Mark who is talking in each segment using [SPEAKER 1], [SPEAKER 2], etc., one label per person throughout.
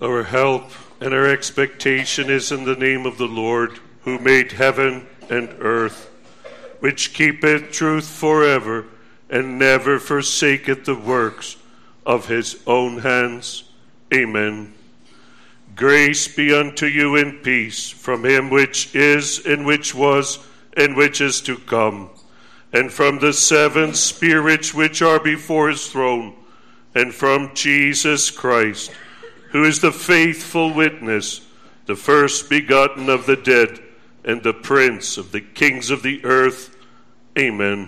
[SPEAKER 1] Our help and our expectation is in the name of the Lord, who made heaven and earth, which keepeth truth forever, and never forsaketh the works of his own hands. Amen. Grace be unto you and peace from him which is, and which was, and which is to come, and from the seven spirits which are before his throne, and from Jesus Christ, who is the faithful witness, the first begotten of the dead, and the prince of the kings of the earth. Amen.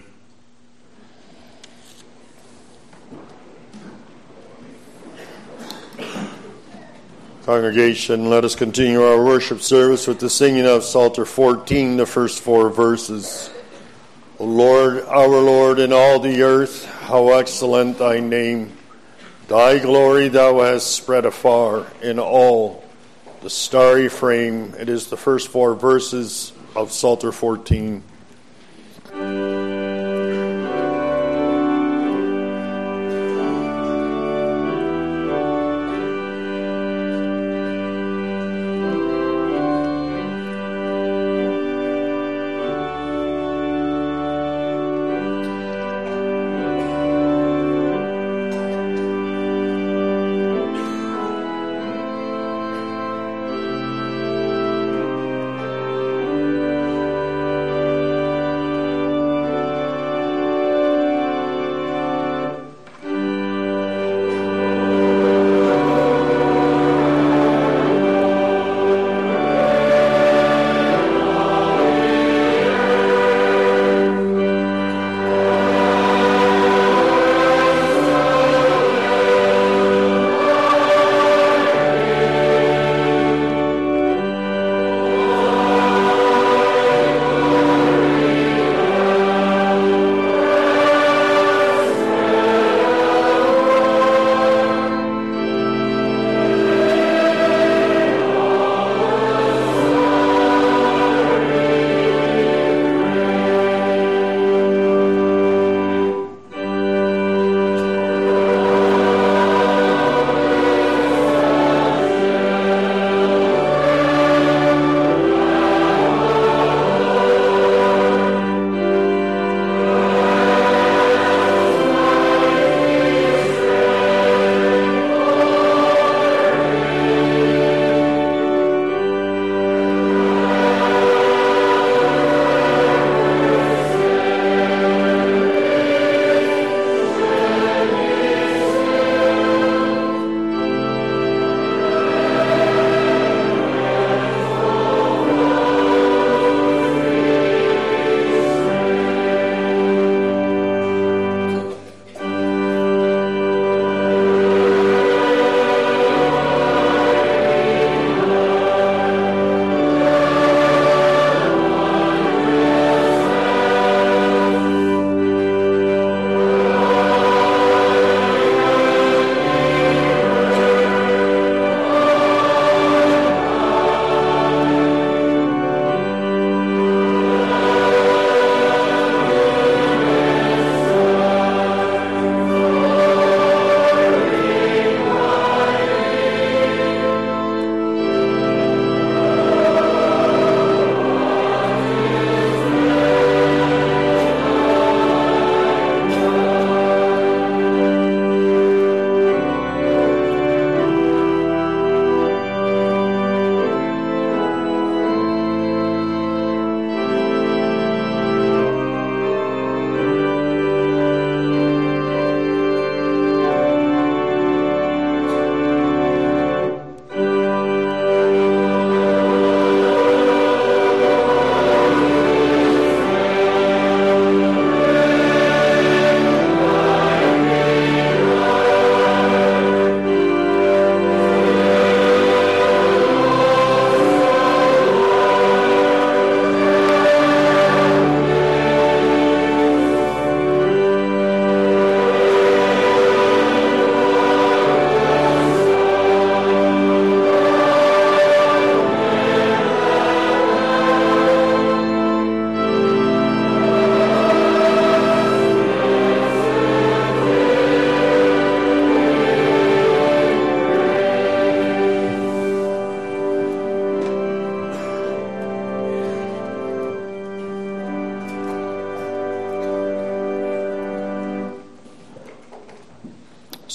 [SPEAKER 2] Congregation, let us continue our worship service with the singing of Psalter 14, the first 4 verses. O Lord, our Lord, in all the earth, how excellent thy name! Thy glory thou hast spread afar in all the starry frame. It is the first 4 verses of Psalter 14.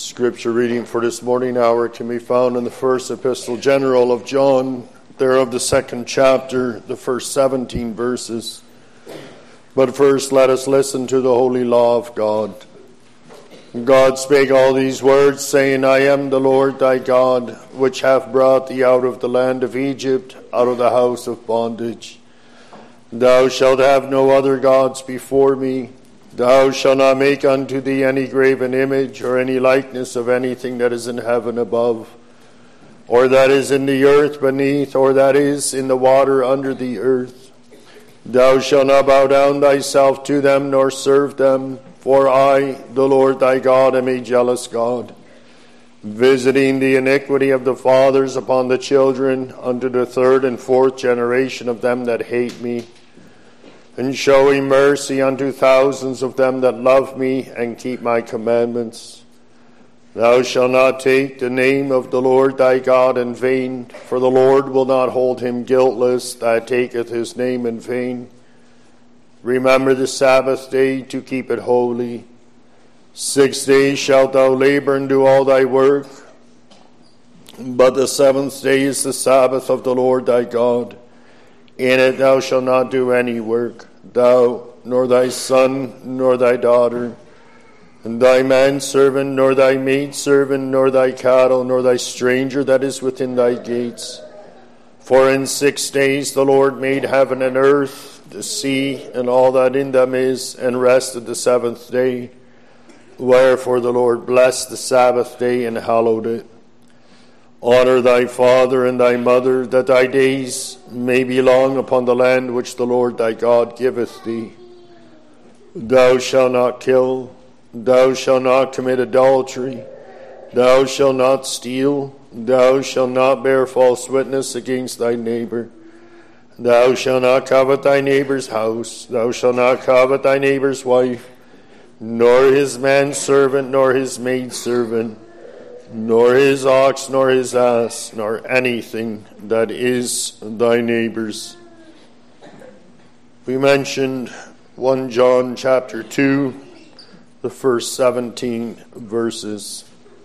[SPEAKER 2] Scripture reading for this morning hour can be found in the first epistle general of John, there of the second chapter, the first 17 verses. But first let us listen to the holy law of God. God spake all these words, saying, I am the Lord thy God, which hath brought thee out of the land of Egypt, out of the house of bondage. Thou shalt have no other gods before me. Thou shalt not make unto thee any graven image, or any likeness of anything that is in heaven above, or that is in the earth beneath, or that is in the water under the earth. Thou shalt not bow down thyself to them, nor serve them. For I, the Lord thy God, am a jealous God, visiting the iniquity of the fathers upon the children, unto the third and fourth generation of them that hate me, and showing mercy unto thousands of them that love me and keep my commandments. Thou shalt not take the name of the Lord thy God in vain, for the Lord will not hold him guiltless that taketh his name in vain. Remember the Sabbath day to keep it holy. 6 days shalt thou labor and do all thy work, but the seventh day is the Sabbath of the Lord thy God. In it thou shalt not do any work, thou, nor thy son, nor thy daughter, and thy manservant, nor thy maidservant, nor thy cattle, nor thy stranger that is within thy gates. For in 6 days the Lord made heaven and earth, the sea, and all that in them is, and rested the seventh day. Wherefore the Lord blessed the Sabbath day and hallowed it. Honor thy father and thy mother, that thy days may be long upon the land which the Lord thy God giveth thee. Thou shalt not kill. Thou shalt not commit adultery. Thou shalt not steal. Thou shalt not bear false witness against thy neighbor. Thou shalt not covet thy neighbor's house. Thou shalt not covet thy neighbor's wife, nor his manservant, nor his maidservant, nor his ox, nor his ass, nor anything that is thy neighbor's. We mentioned 1 John chapter 2, the first 17 verses.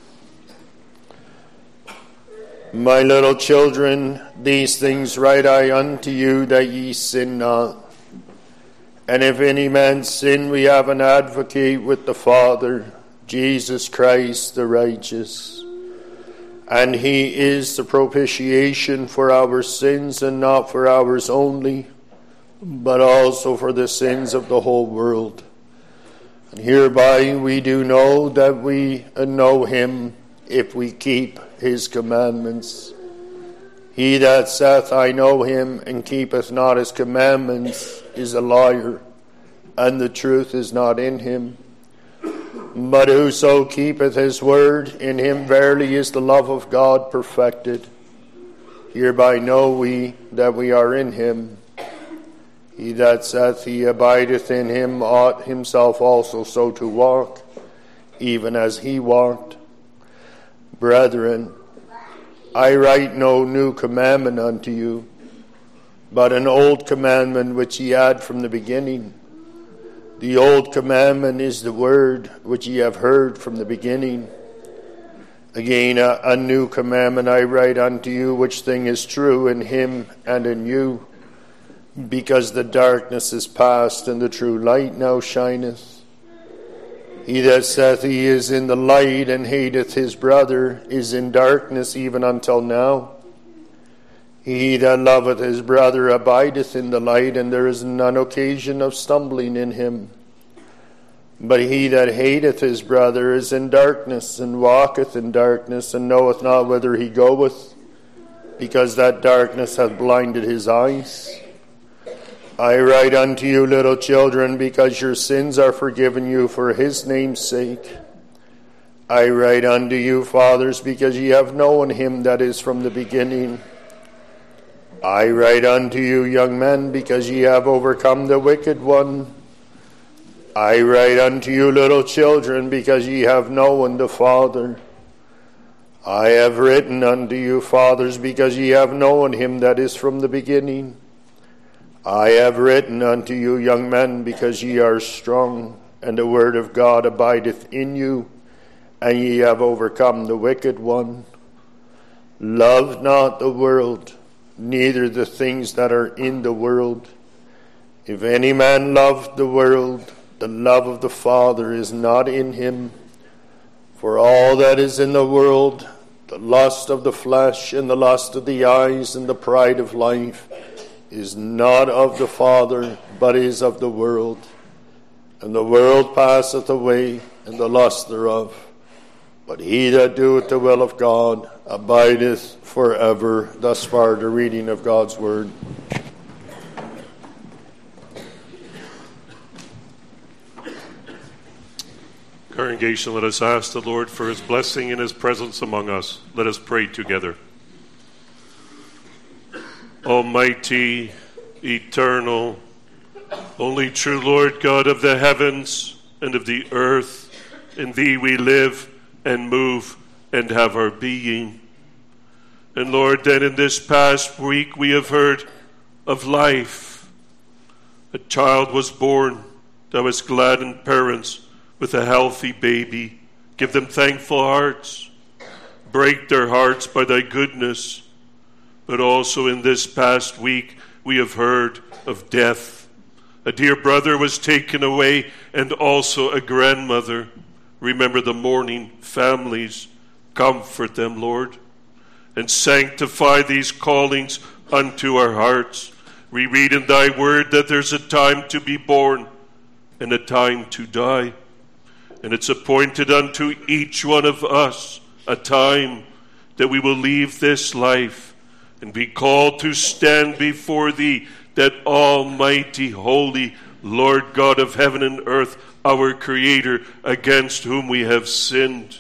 [SPEAKER 2] My little children, these things write I unto you, that ye sin not. And if any man sin, we have an advocate with the Father, Jesus Christ the righteous. And he is the propitiation for our sins, and not for ours only, but also for the sins of the whole world. And hereby we do know that we know him, if we keep his commandments. He that saith, I know him, and keepeth not his commandments, is a liar, and the truth is not in him. But whoso keepeth his word, in him verily is the love of God perfected. Hereby know we that we are in him. He that saith he abideth in him ought himself also so to walk, even as he walked. Brethren, I write no new commandment unto you, but an old commandment which ye had from the beginning. The old commandment is the word which ye have heard from the beginning. Again, a new commandment I write unto you, which thing is true in him and in you, because the darkness is past, and the true light now shineth. He that saith he is in the light, and hateth his brother, is in darkness even until now. He that loveth his brother abideth in the light, and there is none occasion of stumbling in him. But he that hateth his brother is in darkness, and walketh in darkness, and knoweth not whither he goeth, because that darkness hath blinded his eyes. I write unto you, little children, because your sins are forgiven you for his name's sake. I write unto you, fathers, because ye have known him that is from the beginning. I write unto you, young men, because ye have overcome the wicked one. I write unto you, little children, because ye have known the Father. I have written unto you, fathers, because ye have known him that is from the beginning. I have written unto you, young men, because ye are strong, and the word of God abideth in you, and ye have overcome the wicked one. Love not the world, neither the things that are in the world. If any man love the world, the love of the Father is not in him. For all that is in the world, the lust of the flesh, and the lust of the eyes, and the pride of life, is not of the Father, but is of the world. And the world passeth away, and the lust thereof. But he that doeth the will of God abideth forever. Thus far the reading of God's word.
[SPEAKER 1] Congregation, let us ask the Lord for his blessing and his presence among us. Let us pray together. Almighty, eternal, only true Lord God of the heavens and of the earth, in thee we live and move and have our being. And Lord, then in this past week we have heard of life. A child was born that was gladdened parents with a healthy baby. Give them thankful hearts. Break their hearts by thy goodness. But also in this past week we have heard of death. A dear brother was taken away, and also a grandmother. Remember the mourning families. Comfort them, Lord, and sanctify these callings unto our hearts. We read in thy word that there's a time to be born and a time to die. And it's appointed unto each one of us a time that we will leave this life and be called to stand before thee, that almighty, holy Lord God of heaven and earth, our Creator, against whom we have sinned.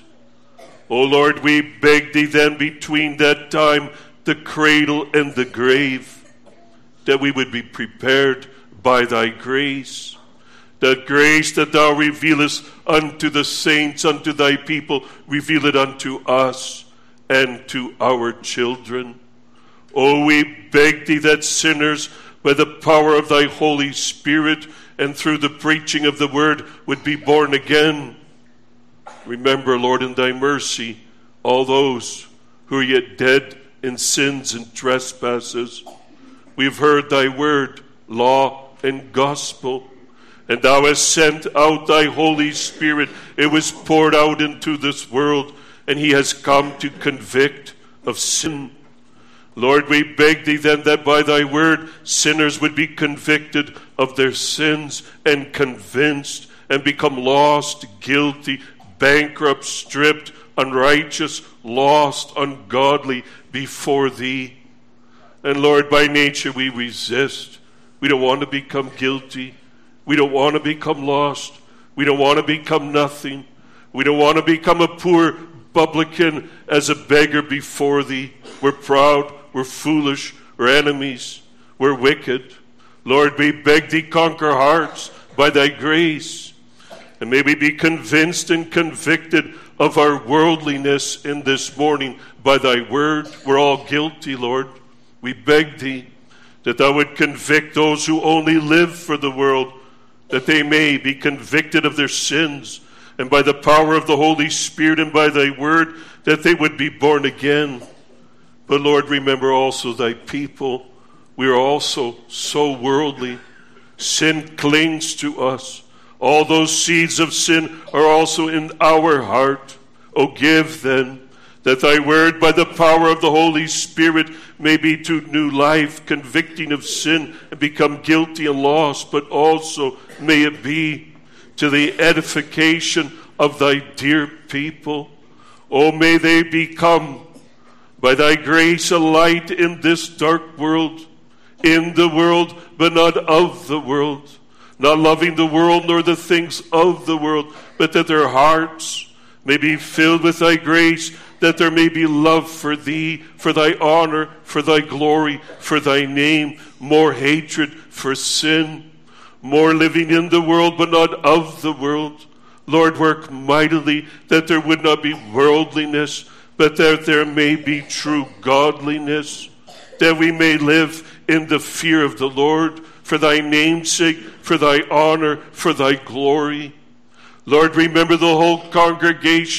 [SPEAKER 1] O Lord, we beg thee then between that time, the cradle and the grave, that we would be prepared by thy grace. That grace that thou revealest unto the saints, unto thy people, reveal it unto us and to our children. Oh, we beg thee that sinners, by the power of thy Holy Spirit and through the preaching of the word, would be born again. Remember, Lord, in thy mercy, all those who are yet dead in sins and trespasses. We've heard thy word, law, and gospel. And thou hast sent out thy Holy Spirit. It was poured out into this world, and he has come to convict of sin. Lord, we beg thee then that by thy word sinners would be convicted of their sins and convinced and become lost, guilty, bankrupt, stripped, unrighteous, lost, ungodly before thee. And Lord, by nature we resist. We don't want to become guilty. We don't want to become lost. We don't want to become nothing. We don't want to become a poor publican as a beggar before thee. We're proud. We're foolish. We're enemies. We're wicked. Lord, we beg thee, conquer hearts by thy grace. And may we be convinced and convicted of our worldliness in this morning by thy word. We're all guilty, Lord. We beg thee that thou would convict those who only live for the world, that they may be convicted of their sins, and by the power of the Holy Spirit and by thy word, that they would be born again. But Lord, remember also thy people. We are also so worldly. Sin clings to us. All those seeds of sin are also in our heart. O give then that thy word by the power of the Holy Spirit may be to new life, convicting of sin and become guilty and lost, but also may it be to the edification of thy dear people. Oh, may they become, by thy grace, a light in this dark world, in the world, but not of the world, not loving the world nor the things of the world, but that their hearts may be filled with thy grace, that there may be love for thee, for thy honor, for thy glory, for thy name, more hatred for sin, more living in the world but not of the world. Lord, work mightily that there would not be worldliness, but that there may be true godliness, that we may live in the fear of the Lord, for thy name's sake, for thy honor, for thy glory. Lord, remember the whole congregation,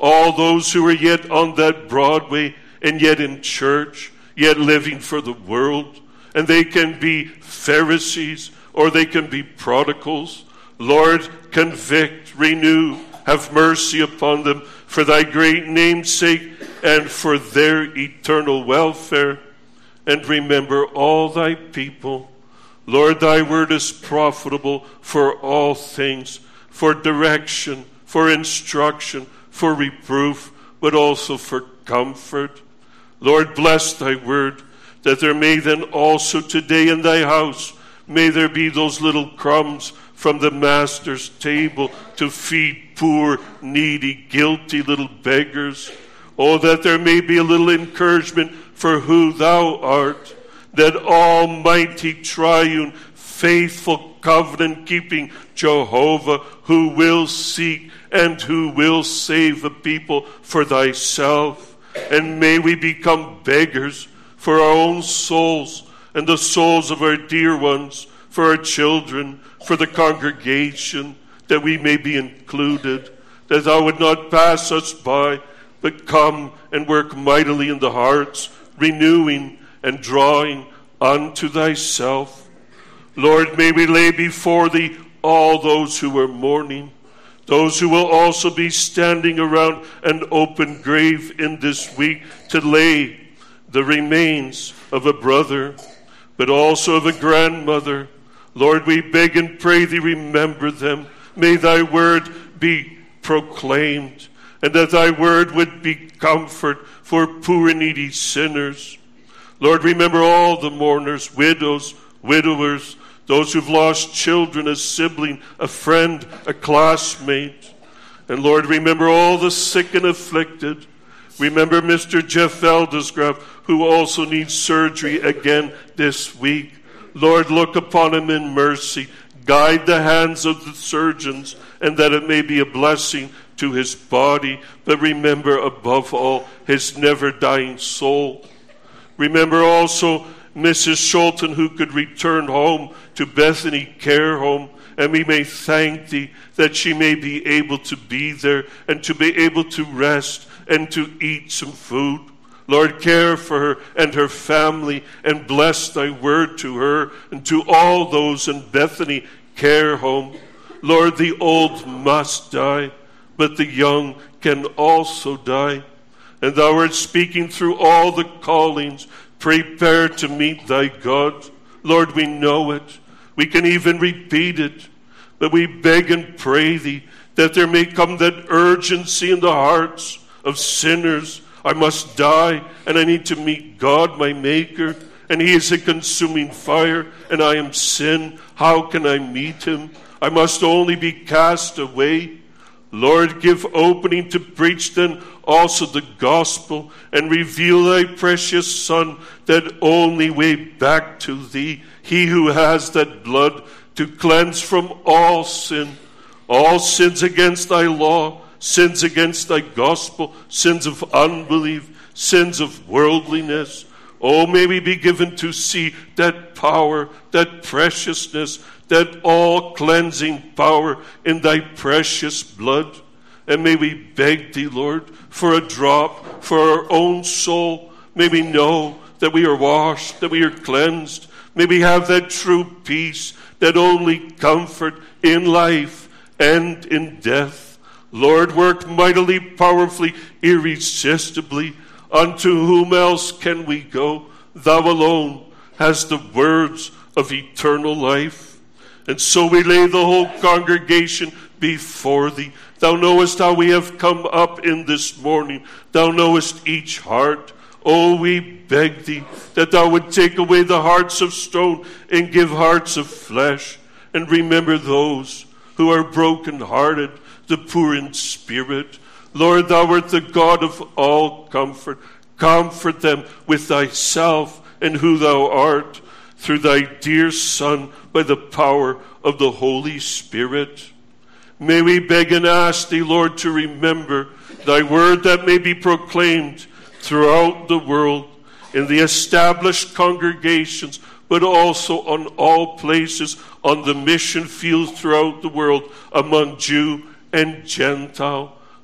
[SPEAKER 1] all those who are yet on that Broadway and yet in church, yet living for the world. And they can be Pharisees or they can be prodigals. Lord, convict, renew, have mercy upon them for thy great name's sake and for their eternal welfare. And remember all thy people. Lord, thy word is profitable for all things, for direction, for instruction, for reproof, but also for comfort. Lord, bless thy word, that there may then also today in thy house, may there be those little crumbs from the master's table to feed poor, needy, guilty little beggars. Oh, that there may be a little encouragement for who thou art, that almighty triune, faithful, covenant-keeping Jehovah, who will seek and who will save the people for thyself. And may we become beggars for our own souls and the souls of our dear ones, for our children, for the congregation, that we may be included, that thou would not pass us by, but come and work mightily in the hearts, renewing and drawing unto thyself. Lord, may we lay before thee all those who are mourning, those who will also be standing around an open grave in this week to lay the remains of a brother, but also of a grandmother. Lord, we beg and pray thee, remember them. May thy word be proclaimed, and that thy word would be comfort for poor and needy sinners. Lord, remember all the mourners, widows, widowers, those who've lost children, a sibling, a friend, a classmate. And Lord, remember all the sick and afflicted. Remember Mr. Jeff Valdesgraff, who also needs surgery again this week. Lord, look upon him in mercy. Guide the hands of the surgeons, and that it may be a blessing to his body. But remember above all his never-dying soul. Remember also Mrs. Schulten, who could return home to Bethany Care Home, and we may thank thee that she may be able to be there and to be able to rest and to eat some food. Lord, care for her and her family, and bless thy word to her and to all those in Bethany Care Home. Lord, the old must die, but the young can also die. And thou art speaking through all the callings. Prepare to meet thy God. Lord, we know it. We can even repeat it. But we beg and pray thee that there may come that urgency in the hearts of sinners. I must die, and I need to meet God, my Maker, and he is a consuming fire, and I am sin. How can I meet him? I must only be cast away. Lord, give opening to preach then also the gospel, and reveal thy precious Son, that only way back to thee, he who has that blood to cleanse from all sin, all sins against thy law, sins against thy gospel, sins of unbelief, sins of worldliness. Oh, may we be given to see that power, that preciousness, that all-cleansing power in thy precious blood. And may we beg thee, Lord, for a drop for our own soul. May we know that we are washed, that we are cleansed. May we have that true peace, that only comfort in life and in death. Lord, work mightily, powerfully, irresistibly. Unto whom else can we go? Thou alone hast the words of eternal life. And so we lay the whole congregation before thee. Thou knowest how we have come up in this morning. Thou knowest each heart. Oh, we beg thee that thou would take away the hearts of stone and give hearts of flesh. And remember those who are broken-hearted, the poor in spirit. Lord, thou art the God of all comfort. Comfort them with thyself and who thou art, through thy dear Son, by the power of the Holy Spirit. May we beg and ask thee, Lord, to remember thy word, that may be proclaimed throughout the world, in the established congregations, but also on all places, on the mission fields throughout the world, among Jew and Gentile.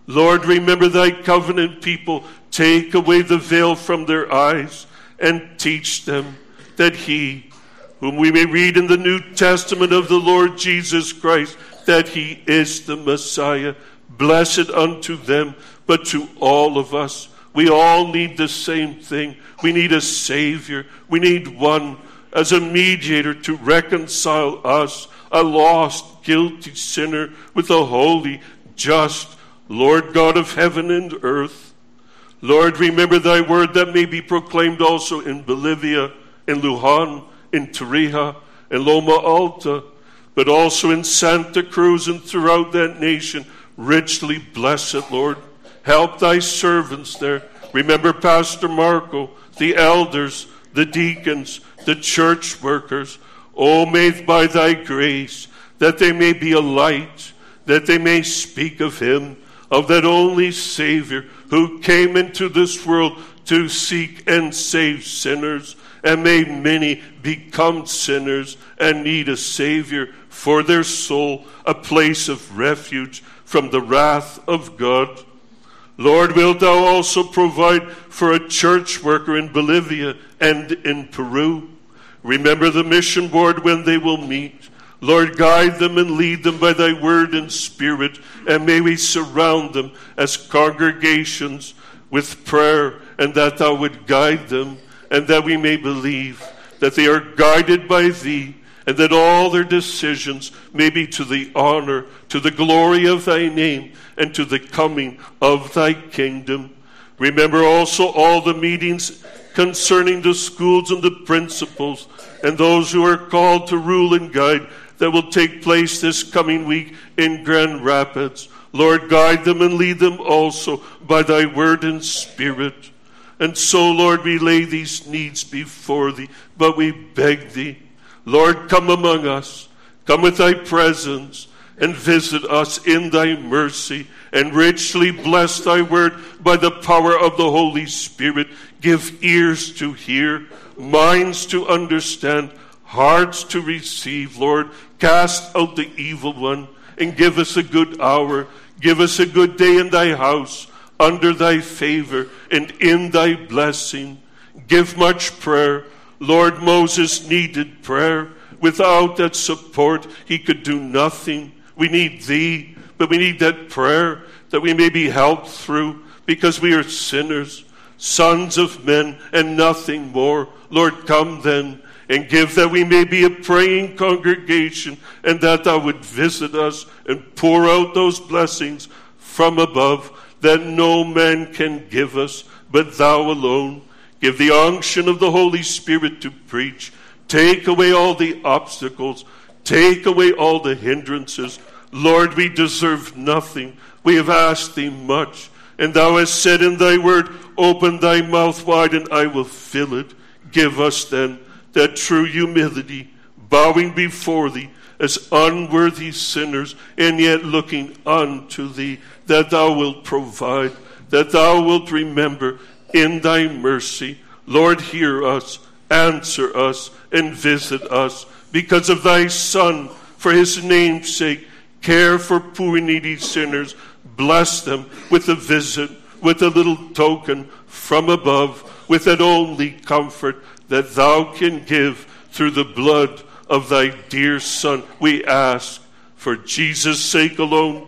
[SPEAKER 1] Lord, remember thy covenant people. Take away the veil from their eyes and teach them that he, whom we may read in the New Testament of the Lord Jesus Christ, that he is the Messiah. Blessed unto them, but to all of us, we all need the same thing. We need a Savior. We need one as a mediator to reconcile us, a lost, guilty sinner, with a holy, just Lord God of heaven and earth. Lord, remember thy word that may be proclaimed also in Bolivia, in Lujan, in Tarija, in Loma Alta, but also in Santa Cruz and throughout that nation. Richly bless it, Lord. Help thy servants there. Remember Pastor Marco, the elders, the deacons, the church workers. Oh, may by thy grace that they may be a light, that they may speak of him, of that only Savior who came into this world to seek and save sinners, and may many become sinners and need a Savior for their soul, a place of refuge from the wrath of God. Lord, wilt thou also provide for a church worker in Bolivia and in Peru? Remember the mission board when they will meet. Lord, guide them and lead them by thy word and spirit, and may we surround them as congregations with prayer, and that thou would guide them, and that we may believe that they are guided by thee, and that all their decisions may be to the honor, to the glory of thy name, and to the coming of thy kingdom. Remember also all the meetings concerning the schools and the principals, and those who are called to rule and guide, that will take place this coming week in Grand Rapids. Lord, guide them and lead them also by thy word and spirit. And so, Lord, we lay these needs before thee, but we beg thee, Lord, come among us. Come with thy presence and visit us in thy mercy, and richly bless thy word by the power of the Holy Spirit. Give ears to hear, minds to understand, hearts to receive, Lord. Cast out the evil one and give us a good hour. Give us a good day in thy house, under thy favor and in thy blessing. Give much prayer. Lord, Moses needed prayer. Without that support, he could do nothing. We need thee, but we need that prayer that we may be helped through, because we are sinners, sons of men, and nothing more. Lord, come then and give that we may be a praying congregation, and that thou would visit us and pour out those blessings from above that no man can give us, but thou alone. Give the unction of the Holy Spirit to preach. Take away all the obstacles. Take away all the hindrances. Lord, we deserve nothing. We have asked thee much, and thou hast said in thy word, open thy mouth wide and I will fill it. Give us then that true humility, bowing before thee as unworthy sinners, and yet looking unto thee, that thou wilt provide, that thou wilt remember in thy mercy. Lord, hear us, answer us, and visit us. Because of thy Son, for his name's sake, care for poor and needy sinners. Bless them with a visit, with a little token from above, with that only comfort that thou can give through the blood of thy dear Son. We ask for Jesus' sake alone.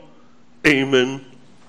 [SPEAKER 1] Amen.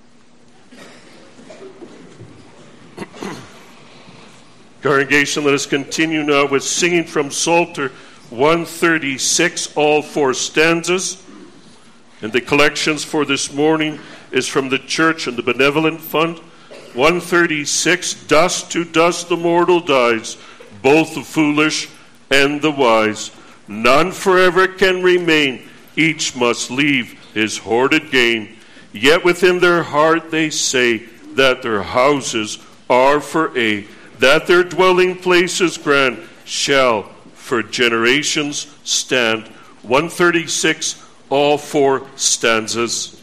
[SPEAKER 1] Congregation, let us continue now with singing from Psalter 136, all four stanzas. And the collections for this morning is from the Church and the Benevolent Fund. 136, dust to dust the mortal dies, both the foolish and the wise. None forever can remain, each must leave his hoarded gain. Yet within their heart they say that their houses are for aye, that their dwelling places grand shall for generations stand. 136, all four stanzas.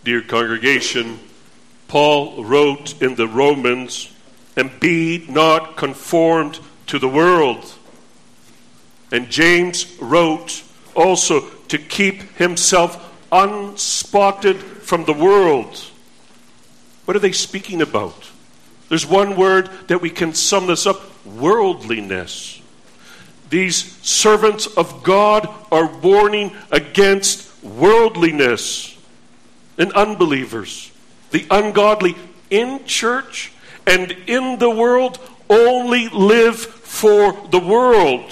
[SPEAKER 1] Dear congregation, Paul wrote in the Romans, and be not conformed to the world. And James wrote also to keep himself unspotted from the world. What are they speaking about? There's one word that we can sum this up: worldliness. These servants of God are warning against worldliness and unbelievers. The ungodly in church and in the world only live for the world.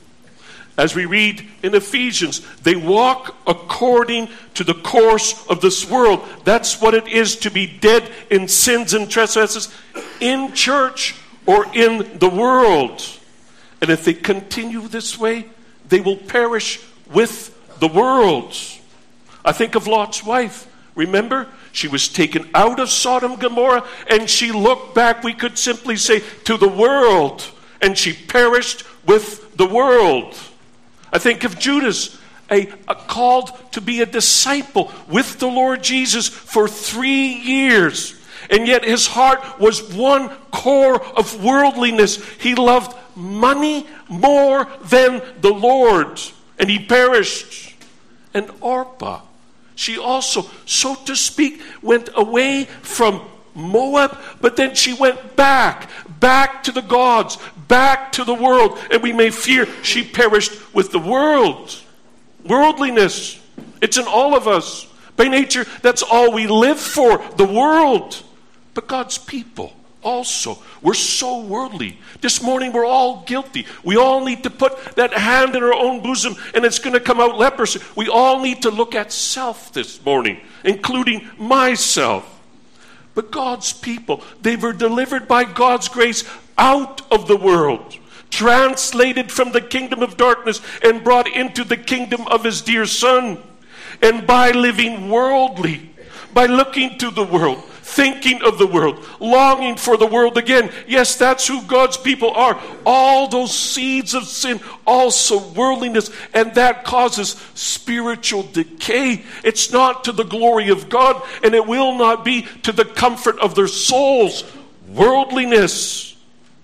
[SPEAKER 1] As we read in Ephesians, they walk according to the course of this world. That's what it is to be dead in sins and trespasses in church or in the world. And if they continue this way, they will perish with the world. I think of Lot's wife. Remember? She was taken out of Sodom and Gomorrah, and she looked back, we could simply say, to the world. And she perished with the world. I think of Judas, called to be a disciple with the Lord Jesus for 3 years. And yet his heart was one core of worldliness. He loved money more than the Lord. And he perished. And Orpah, she also, so to speak, went away from Moab, but then she went back to the gods, back to the world, and we may fear she perished with the world. Worldliness, it's in all of us. By nature, that's all we live for, the world. But God's people also, we're so worldly. This morning we're all guilty. We all need to put that hand in our own bosom and it's going to come out leprosy. We all need to look at self this morning, including myself. But God's people, they were delivered by God's grace out of the world, translated from the kingdom of darkness and brought into the kingdom of his dear Son. And by living worldly, by looking to the world, thinking of the world, longing for the world again. Yes, that's who God's people are. All those seeds of sin, also worldliness, and that causes spiritual decay. It's not to the glory of God, and it will not be to the comfort of their souls. Worldliness.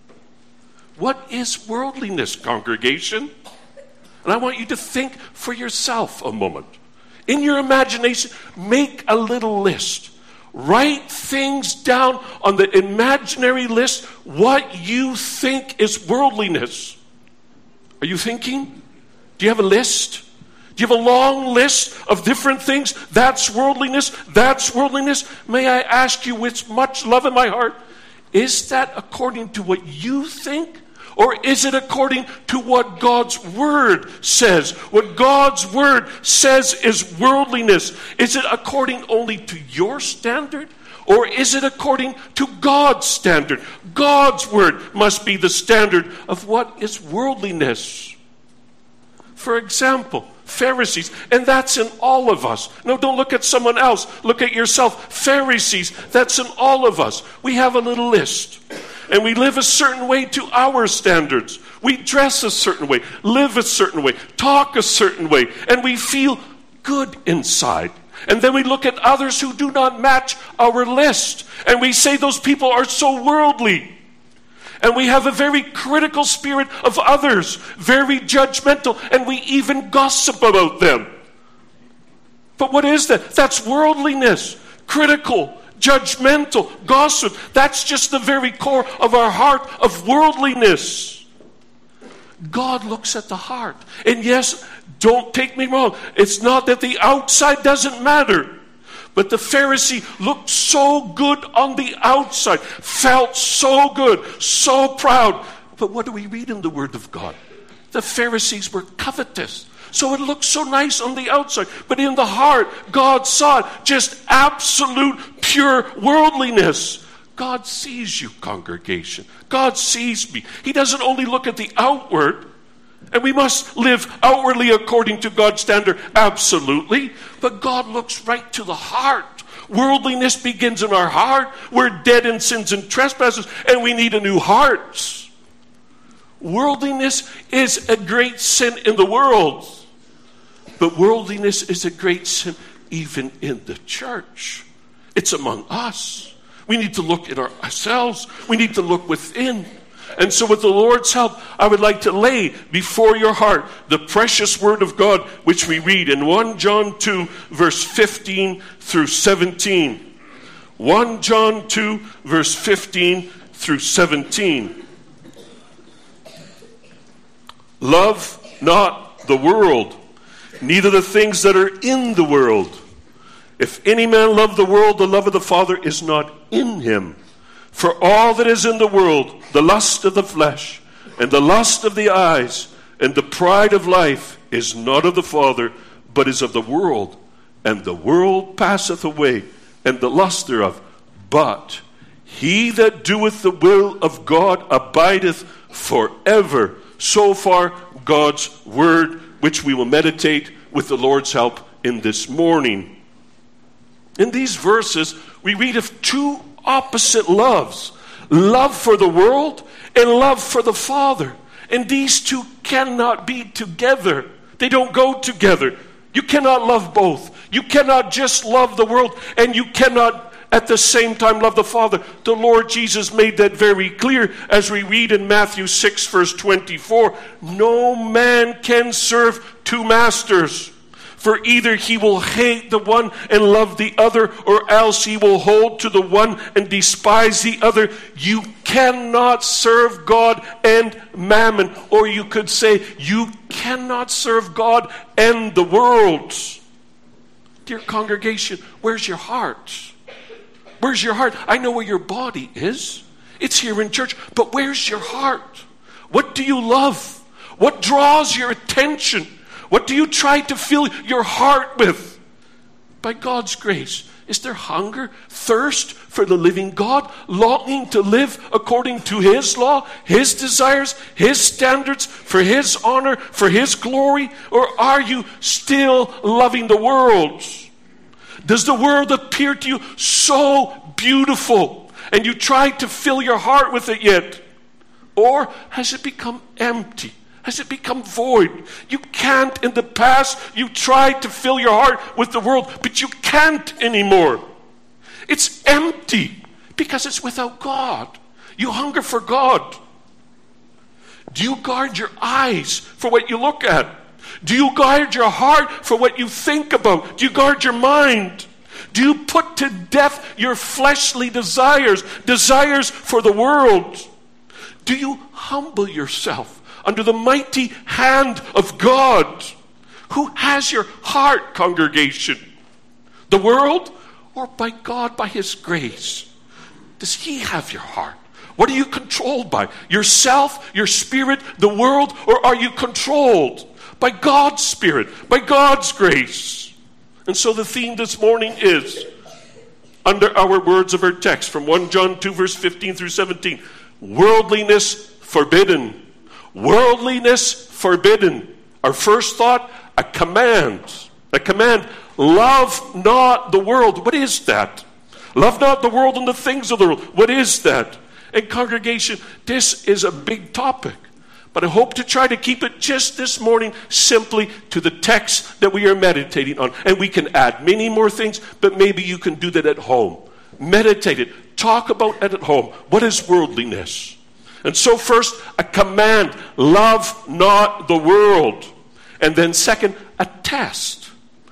[SPEAKER 1] What is worldliness, congregation? And I want you to think for yourself a moment. In your imagination, make a little list. Write things down on the imaginary list what you think is worldliness. Are you thinking? Do you have a list? Do you have a long list of different things? That's worldliness. That's worldliness. May I ask you with much love in my heart, is that according to what you think? Or is it according to what God's Word says? What God's Word says is worldliness. Is it according only to your standard? Or is it according to God's standard? God's Word must be the standard of what is worldliness. For example, Pharisees, and that's in all of us. No, don't look at someone else. Look at yourself. Pharisees, that's in all of us. We have a little list. And we live a certain way to our standards. We dress a certain way, live a certain way, talk a certain way, and we feel good inside. And then we look at others who do not match our list, and we say those people are so worldly. And we have a very critical spirit of others, very judgmental, and we even gossip about them. But what is that? That's worldliness, critical, judgmental, gossip. That's just the very core of our heart of worldliness. God looks at the heart. And yes, don't take me wrong. It's not that the outside doesn't matter. But the Pharisee looked so good on the outside, felt so good, so proud. But what do we read in the Word of God? The Pharisees were covetous. So it looked so nice on the outside, but in the heart, God saw it, just absolute, pure worldliness. God sees you, congregation. God sees me. He doesn't only look at the outward, and we must live outwardly according to God's standard, absolutely, but God looks right to the heart. Worldliness begins in our heart. We're dead in sins and trespasses, and we need a new heart. Worldliness is a great sin in the world. But worldliness is a great sin even in the church. It's among us. We need to look at ourselves. We need to look within. And so with the Lord's help, I would like to lay before your heart the precious word of God, which we read in 1 John 2, verse 15 through 17. 1 John 2, verse 15 through 17. Love not the world, neither the things that are in the world. If any man love the world, the love of the Father is not in him. For all that is in the world, the lust of the flesh, and the lust of the eyes, and the pride of life, is not of the Father, but is of the world. And the world passeth away, and the lust thereof. But he that doeth the will of God abideth forever. So far, God's word, which we will meditate with the Lord's help in this morning. In these verses, we read of two opposite loves. Love for the world and love for the Father. And these two cannot be together. They don't go together. You cannot love both. You cannot just love the world and you cannot at the same time love the Father. The Lord Jesus made that very clear as we read in Matthew 6 verse 24. No man can serve two masters. For either he will hate the one and love the other, or else he will hold to the one and despise the other. You cannot serve God and mammon. Or you could say, you cannot serve God and the world. Dear congregation, where's your heart? Where's your heart? I know where your body is. It's here in church. But where's your heart? What do you love? What draws your attention? What do you try to fill your heart with? By God's grace, is there hunger, thirst for the living God, longing to live according to His law, His desires, His standards, for His honor, for His glory? Or are you still loving the world? Does the world appear to you so beautiful and you try to fill your heart with it yet? Or has it become empty? Has it become void? You can't. In the past, you tried to fill your heart with the world, but you can't anymore. It's empty because it's without God. You hunger for God. Do you guard your eyes for what you look at? Do you guard your heart for what you think about? Do you guard your mind? Do you put to death your fleshly desires for the world? Do you humble yourself under the mighty hand of God? Who has your heart, congregation? The world, or by God, by His grace? Does He have your heart? What are you controlled by? Yourself, your spirit, the world, or are you controlled by God's Spirit, by God's grace? And so the theme this morning is, under our words of our text from 1 John 2 verse 15 through 17, worldliness forbidden. Worldliness forbidden. Our first thought, a command. A command. Love not the world. What is that? Love not the world and the things of the world. What is that? And congregation, this is a big topic. But I hope to try to keep it just this morning simply to the text that we are meditating on. And we can add many more things, but maybe you can do that at home. Meditate it. Talk about it at home. What is worldliness? And so first, a command. Love not the world. And then second, a test.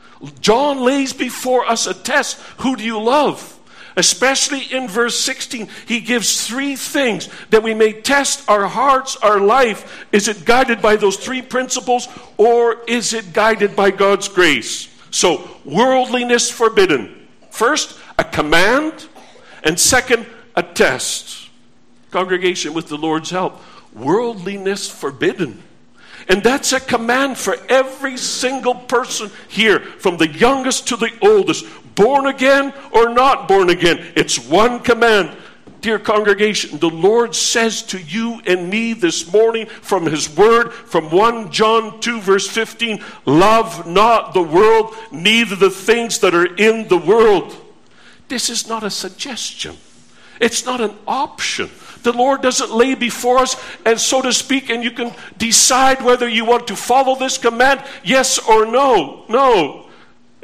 [SPEAKER 1] John lays before us a test. Who do you love? Especially in verse 16, he gives three things that we may test our hearts, our life. Is it guided by those three principles, or is it guided by God's grace? So, worldliness forbidden. First, a command, and second, a test. Congregation, with the Lord's help, worldliness forbidden. And that's a command for every single person here, from the youngest to the oldest, born again or not born again. It's one command. Dear congregation, the Lord says to you and me this morning from His Word, from 1 John 2 verse 15, love not the world, neither the things that are in the world. This is not a suggestion. It's not an option. The Lord doesn't lay before us, and so to speak, and you can decide whether you want to follow this command, yes or no. No.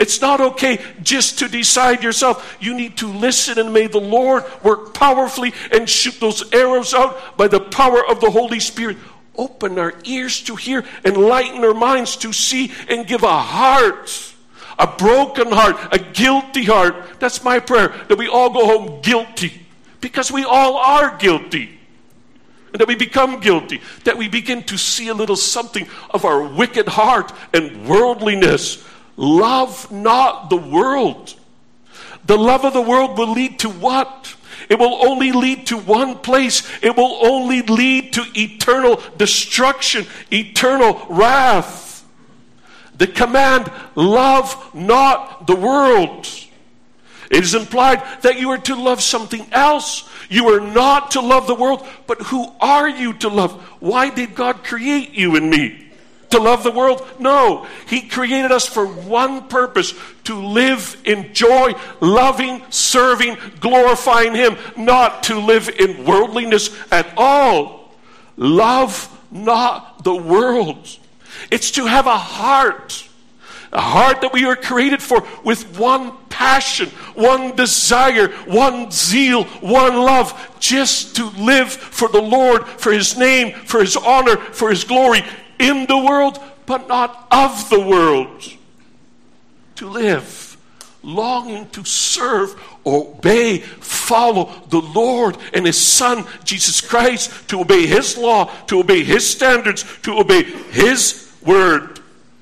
[SPEAKER 1] It's not okay just to decide yourself. You need to listen, and may the Lord work powerfully and shoot those arrows out by the power of the Holy Spirit. Open our ears to hear, enlighten our minds to see, and give a heart, a broken heart, a guilty heart. That's my prayer, that we all go home guilty, because we all are guilty. And that we become guilty, that we begin to see a little something of our wicked heart and worldliness. Love not the world. The love of the world will lead to what? It will only lead to one place. It will only lead to eternal destruction, eternal wrath. The command, love not the world. It is implied that you are to love something else. You are not to love the world, but who are you to love? Why did God create you and me? To love the world? No. He created us for one purpose, to live in joy, loving, serving, glorifying Him, not to live in worldliness at all. Love not the world. It's to have a heart that we are created for, with one passion, one desire, one zeal, one love, just to live for the Lord, for His name, for His honor, for His glory, in the world, but not of the world. To live, longing to serve, obey, follow the Lord and His Son, Jesus Christ, to obey His law, to obey His standards, to obey His word.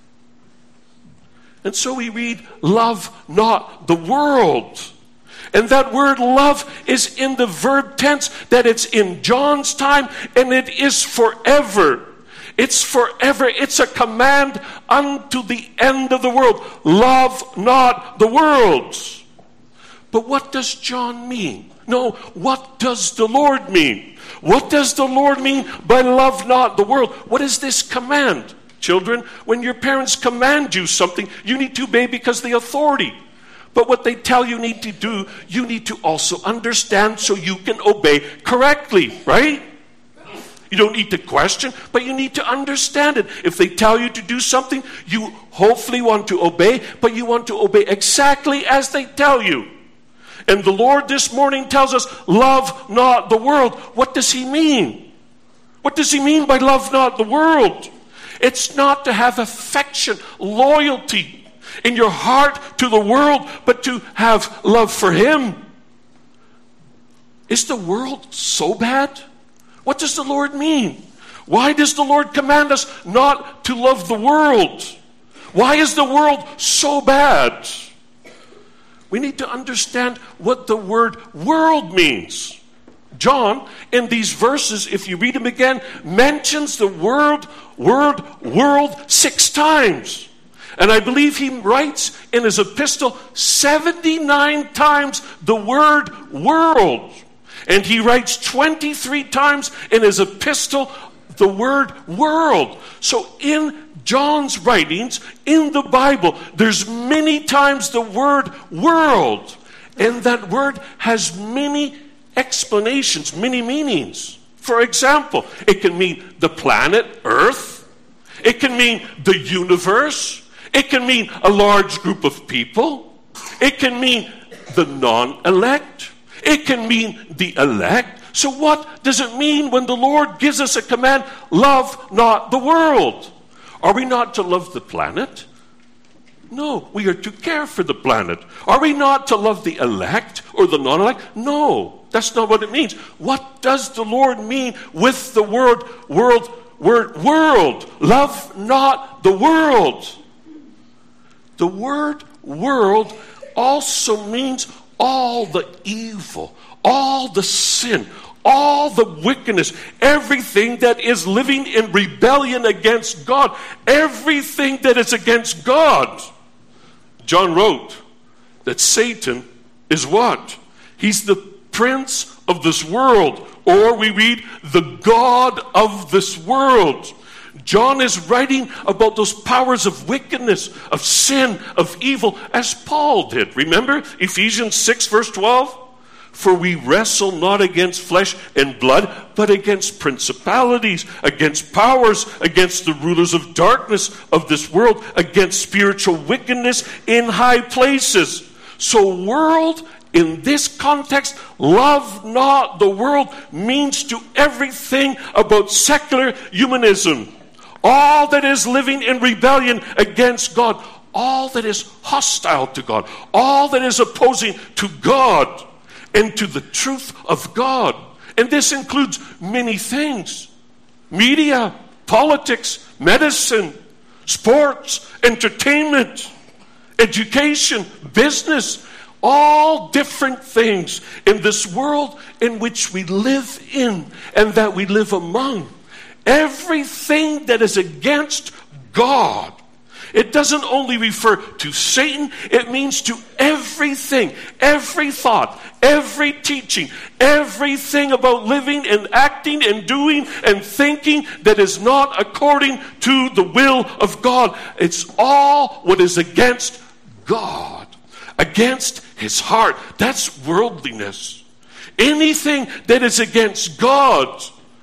[SPEAKER 1] And so we read, love not the world. And that word love is in the verb tense, that it's in John's time, and it is forever. It's forever. It's a command unto the end of the world. Love not the world. But what does John mean? No, what does the Lord mean? What does the Lord mean by love not the world? What is this command? Children, when your parents command you something, you need to obey because the authority. But what they tell you need to do, you need to also understand so you can obey correctly, right? You don't need to question, but you need to understand it. If they tell you to do something, you hopefully want to obey, but you want to obey exactly as they tell you. And the Lord this morning tells us, love not the world. What does He mean? What does He mean by love not the world? It's not to have affection, loyalty in your heart to the world, but to have love for Him. Is the world so bad? What does the Lord mean? Why does the Lord command us not to love the world? Why is the world so bad? We need to understand what the word world means. John, in these verses, if you read them again, mentions the word world 6 times. And I believe he writes in his epistle 79 times the word world. And he writes 23 times in his epistle the word world. So in John's writings, in the Bible, there's many times the word world. And that word has many explanations, many meanings. For example, it can mean the planet Earth. It can mean the universe. It can mean a large group of people. It can mean the non-elect. It can mean the elect. So what does it mean when the Lord gives us a command, love not the world? Are we not to love the planet? No, we are to care for the planet. Are we not to love the elect or the non-elect? No, that's not what it means. What does the Lord mean with the word world? Love not the world. The word world also means all the evil, all the sin, all the wickedness, everything that is living in rebellion against God, everything that is against God. John wrote that Satan is what? He's the prince of this world, or we read the God of this world. John is writing about those powers of wickedness, of sin, of evil, as Paul did. Remember Ephesians 6 verse 12? For we wrestle not against flesh and blood, but against principalities, against powers, against the rulers of darkness of this world, against spiritual wickedness in high places. So world, in this context, love not the world means to everything about secular humanism. All that is living in rebellion against God, all that is hostile to God, all that is opposing to God and to the truth of God. And this includes many things: media, politics, medicine, sports, entertainment, education, business, all different things in this world in which we live in and that we live among. Everything that is against God. It doesn't only refer to Satan, it means to everything, every thought, every teaching, everything about living and acting and doing and thinking that is not according to the will of God. It's all what is against God, against his heart. That's worldliness. Anything that is against God.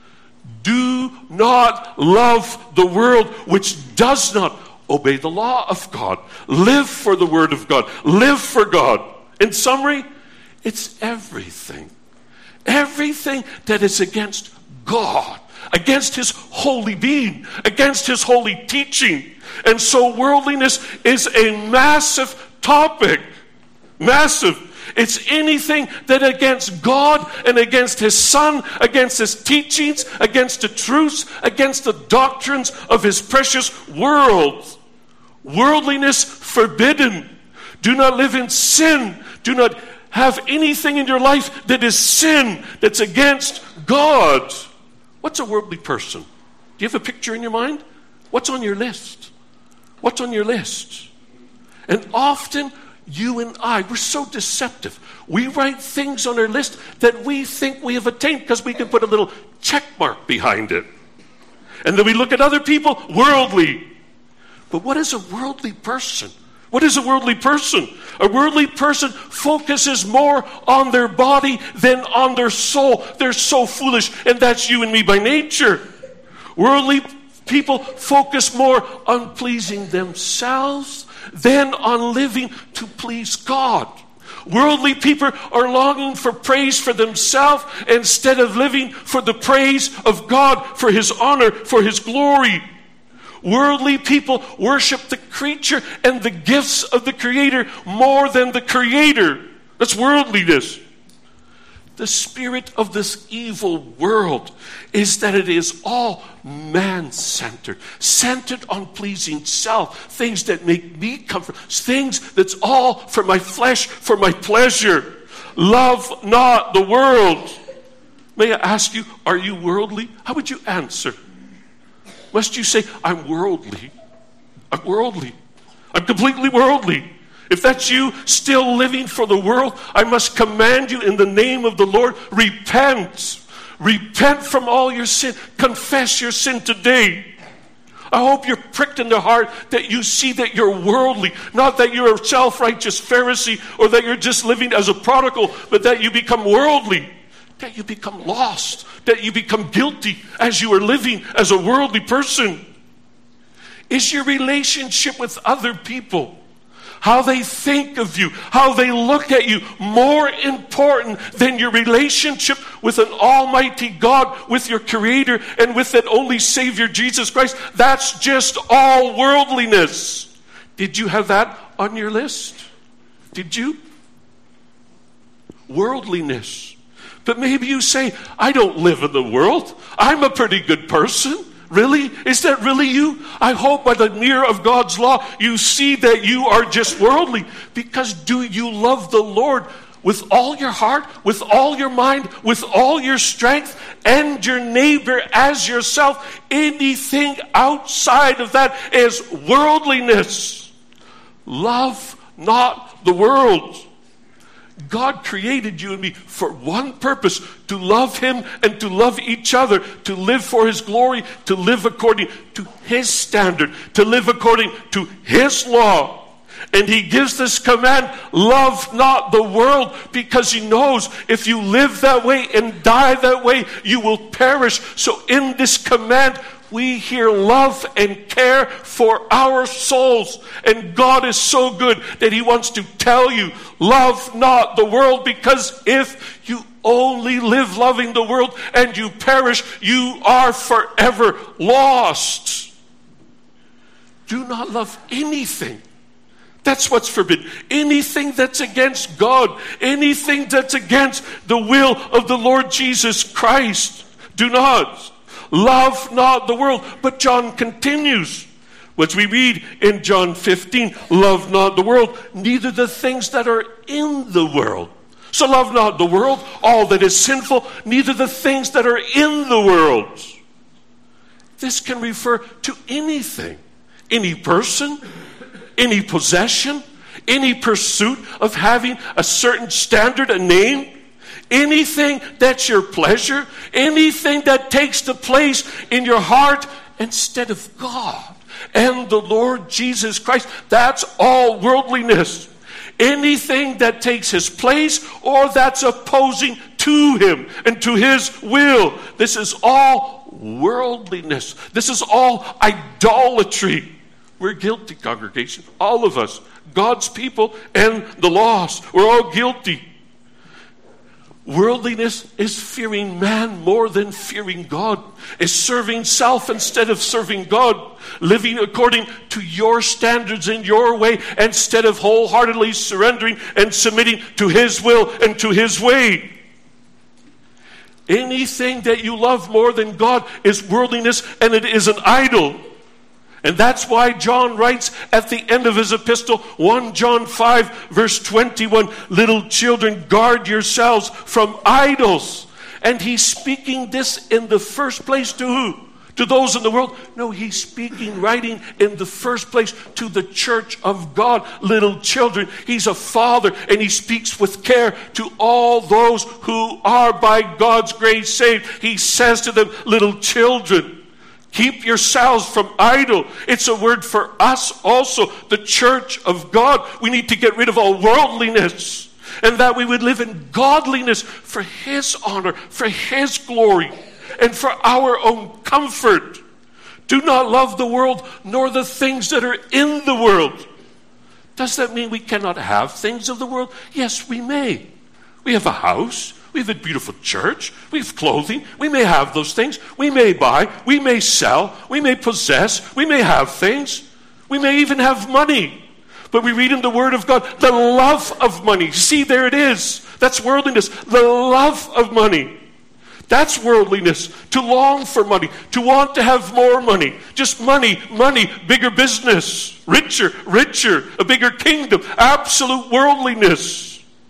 [SPEAKER 1] Do not love the world which does not obey the law of God. Live for the word of God. Live for God. In summary, it's everything. Everything that is against God, against his holy being, against his holy teaching. And so worldliness is a massive topic. Massive. It's anything that against God and against his Son, against his teachings, against the truths, against the doctrines of his precious world. Worldliness forbidden. Do not live in sin. Do not have anything in your life that is sin, that's against God. What's a worldly person? Do you have a picture in your mind? What's on your list? What's on your list? And often, you and I, we're so deceptive. We write things on our list that we think we have attained because we can put a little check mark behind it. And then we look at other people, worldly. But what is a worldly person? What is a worldly person? A worldly person focuses more on their body than on their soul. They're so foolish, and that's you and me by nature. Worldly people focus more on pleasing themselves than on living to please God. Worldly people are longing for praise for themselves instead of living for the praise of God, for his honor, for his glory. Worldly people worship the creature and the gifts of the Creator more than the Creator. That's worldliness. The spirit of this evil world is that it is all man-centered, centered on pleasing self, things that make me comfort, things that's all for my flesh, for my pleasure. Love not the world. May I ask you, are you worldly? How would you answer? Must you say, I'm worldly? I'm worldly. I'm completely worldly. If that's you still living for the world, I must command you in the name of the Lord, repent. Repent from all your sin. Confess your sin today. I hope you're pricked in the heart that you see that you're worldly. Not that you're a self-righteous Pharisee or that you're just living as a prodigal, but that you become worldly. That you become lost. That you become guilty as you are living as a worldly person. Is your relationship with other people, how they think of you, how they look at you, more important than your relationship with an almighty God, with your Creator, and with that only Savior, Jesus Christ? That's just all worldliness. Did you have that on your list? Did you? Worldliness. But maybe you say, I don't live in the world. I'm a pretty good person. Really? Is that really you? I hope by the mirror of God's law you see that you are just worldly. Because do you love the Lord with all your heart, with all your mind, with all your strength, and your neighbor as yourself? Anything outside of that is worldliness. Love not the world. God created you and me for one purpose, to love him and to love each other, to live for his glory, to live according to his standard, to live according to his law. And he gives this command, love not the world, because he knows if you live that way and die that way, you will perish. So in this command, we hear love and care for our souls. And God is so good that he wants to tell you, love not the world, because if you only live loving the world and you perish, you are forever lost. Do not love anything. That's what's forbidden. Anything that's against God, anything that's against the will of the Lord Jesus Christ, do not. Love not the world. But John continues, which we read in John 15, love not the world, neither the things that are in the world. So love not the world, all that is sinful, neither the things that are in the world. This can refer to anything, any person, any possession, any pursuit of having a certain standard, a name, anything that's your pleasure, anything that takes the place in your heart instead of God and the Lord Jesus Christ. That's all worldliness. Anything that takes his place or that's opposing to him and to his will. This is all worldliness. This is all idolatry. We're guilty, congregation. All of us. God's people and the lost. We're all guilty. Worldliness is fearing man more than fearing God. Is serving self instead of serving God. Living according to your standards in your way instead of wholeheartedly surrendering and submitting to his will and to his way. Anything that you love more than God is worldliness, and it is an idol. And that's why John writes at the end of his epistle, 1 John 5, verse 21, little children, guard yourselves from idols. And he's speaking this in the first place to who? To those in the world? No, he's speaking, writing in the first place to the church of God, little children. He's a father, and he speaks with care to all those who are by God's grace saved. He says to them, little children, keep yourselves from idol. It's a word for us also, the church of God. We need to get rid of all worldliness, and that we would live in godliness for his honor, for his glory, and for our own comfort. Do not love the world, nor the things that are in the world. Does that mean we cannot have things of the world? Yes, we may. We have a house. We have a beautiful church. We have clothing. We may have those things. We may buy. We may sell. We may possess. We may have things. We may even have money. But we read in the Word of God, the love of money. See, there it is. That's worldliness. The love of money. That's worldliness. To long for money. To want to have more money. Just money, money, bigger business. Richer, richer, a bigger kingdom. Absolute worldliness.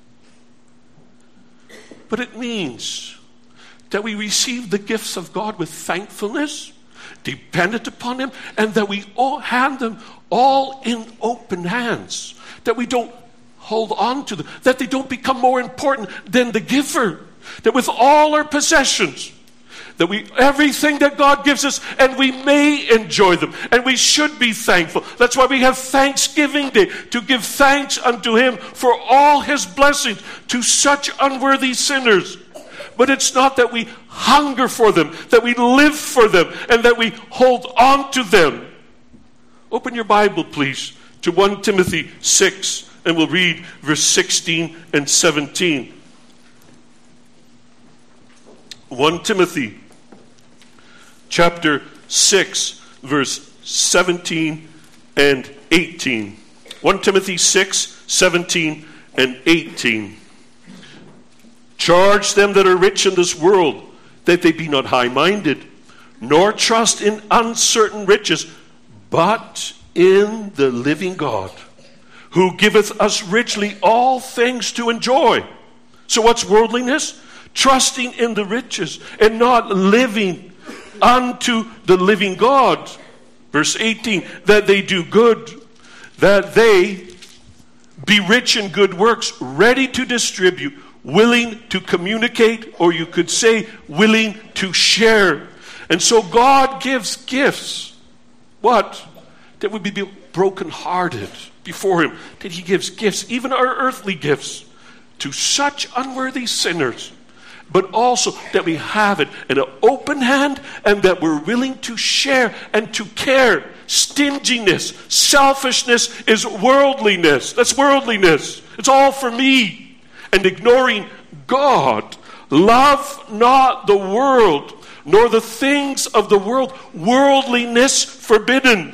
[SPEAKER 1] But it means that we receive the gifts of God with thankfulness, dependent upon him, and that we all hand them all in open hands. That we don't hold on to them. That they don't become more important than the giver. That with all our possessions, that everything that God gives us, and we may enjoy them, and we should be thankful. That's why we have Thanksgiving Day, to give thanks unto him for all his blessings to such unworthy sinners. But it's not that we hunger for them, that we live for them, and that we hold on to them. Open your Bible, please, to 1 Timothy 6, and we'll read verse 16 and 17. 1 Timothy chapter 6, verse 17 and 18. 1 Timothy 6, 17 and 18. Charge them that are rich in this world, that they be not high-minded, nor trust in uncertain riches, but in the living God, who giveth us richly all things to enjoy. So what's worldliness? Trusting in the riches and not living unto the living God. Verse 18, that they do good, that they be rich in good works, ready to distribute, willing to communicate, or you could say willing to share. And so God gives gifts. What? That we be brokenhearted. before him that he gives gifts, even our earthly gifts, to such unworthy sinners, but also that we have it in an open hand and that we're willing to share and to care. Stinginess, selfishness is worldliness. That's worldliness. It's all for me. And ignoring God. Love not the world, nor the things of the world. Worldliness forbidden.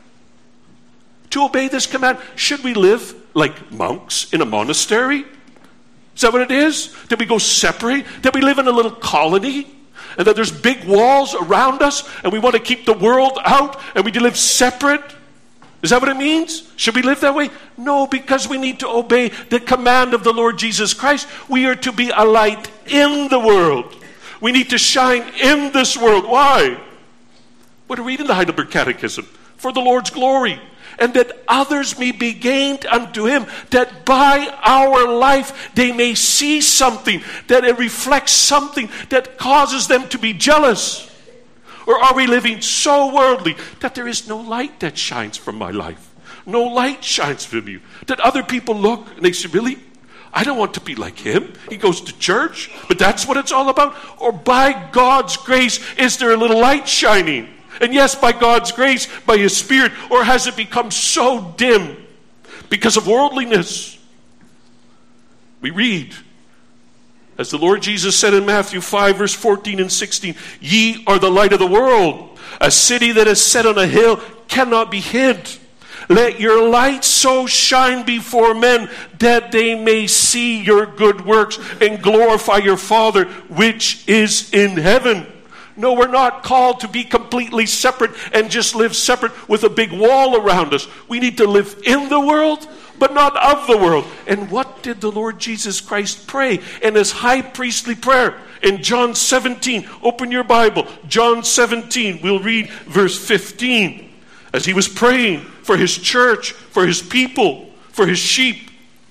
[SPEAKER 1] To obey this command, should we live like monks in a monastery? Is that what it is? That we go separate? That we live in a little colony? And that there's big walls around us and we want to keep the world out and we live separate? Is that what it means? Should we live that way? No, because we need to obey the command of the Lord Jesus Christ. We are to be a light in the world. We need to shine in this world. Why? What do we read in the Heidelberg Catechism? For the Lord's glory. And that others may be gained unto him, that by our life they may see something, that it reflects something that causes them to be jealous. Or are we living so worldly that there is no light that shines from my life? No light shines from you. That other people look and they say, really? I don't want to be like him. He goes to church, but that's what it's all about? Or by God's grace, is there a little light shining? And yes, by God's grace, by his Spirit, or has it become so dim because of worldliness? We read, as the Lord Jesus said in Matthew 5, verse 14 and 16, ye are the light of the world. A city that is set on a hill cannot be hid. Let your light so shine before men that they may see your good works and glorify your Father which is in heaven. No, we're not called to be completely separate and just live separate with a big wall around us. We need to live in the world, but not of the world. And what did the Lord Jesus Christ pray in his high priestly prayer? In John 17, open your Bible. John 17, we'll read verse 15. As he was praying for his church, for his people, for his sheep.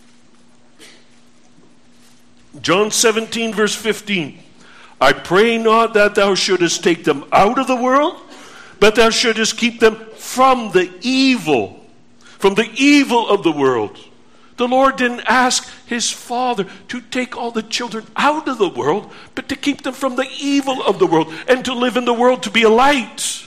[SPEAKER 1] John 17, verse 15. I pray not that thou shouldest take them out of the world, but thou shouldest keep them from the evil of the world. The Lord didn't ask his Father to take all the children out of the world, but to keep them from the evil of the world and to live in the world to be a light.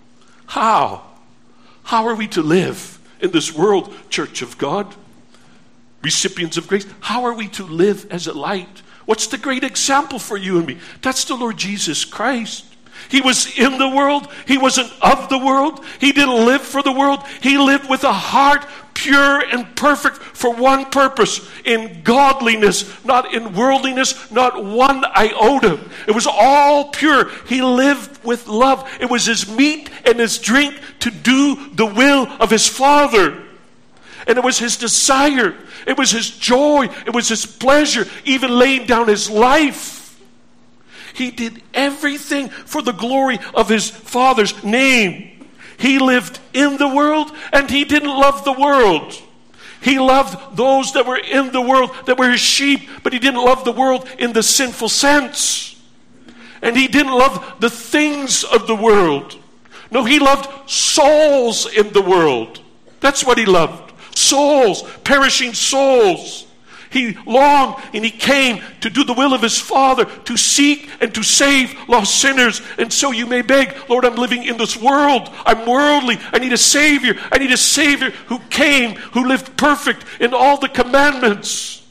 [SPEAKER 1] How? How are we to live in this world, Church of God? Recipients of grace. How are we to live as a light? What's the great example for you and me? That's the Lord Jesus Christ. He was in the world. He wasn't of the world. He didn't live for the world. He lived with a heart pure and perfect for one purpose, in godliness, not in worldliness, not one iota. It was all pure. He lived with love. It was his meat and his drink to do the will of his Father. And it was his desire. It was his joy. It was his pleasure, even laying down his life. He did everything for the glory of his Father's name. He lived in the world, and he didn't love the world. He loved those that were in the world, that were his sheep, but he didn't love the world in the sinful sense. And he didn't love the things of the world. No, he loved souls in the world. That's what he loved. Souls, perishing souls. He longed and he came to do the will of his Father, to seek and to save lost sinners. And so you may beg, Lord, I'm living in this world. I'm worldly. I need a Savior. I need a Savior who came, who lived perfect in all the commandments.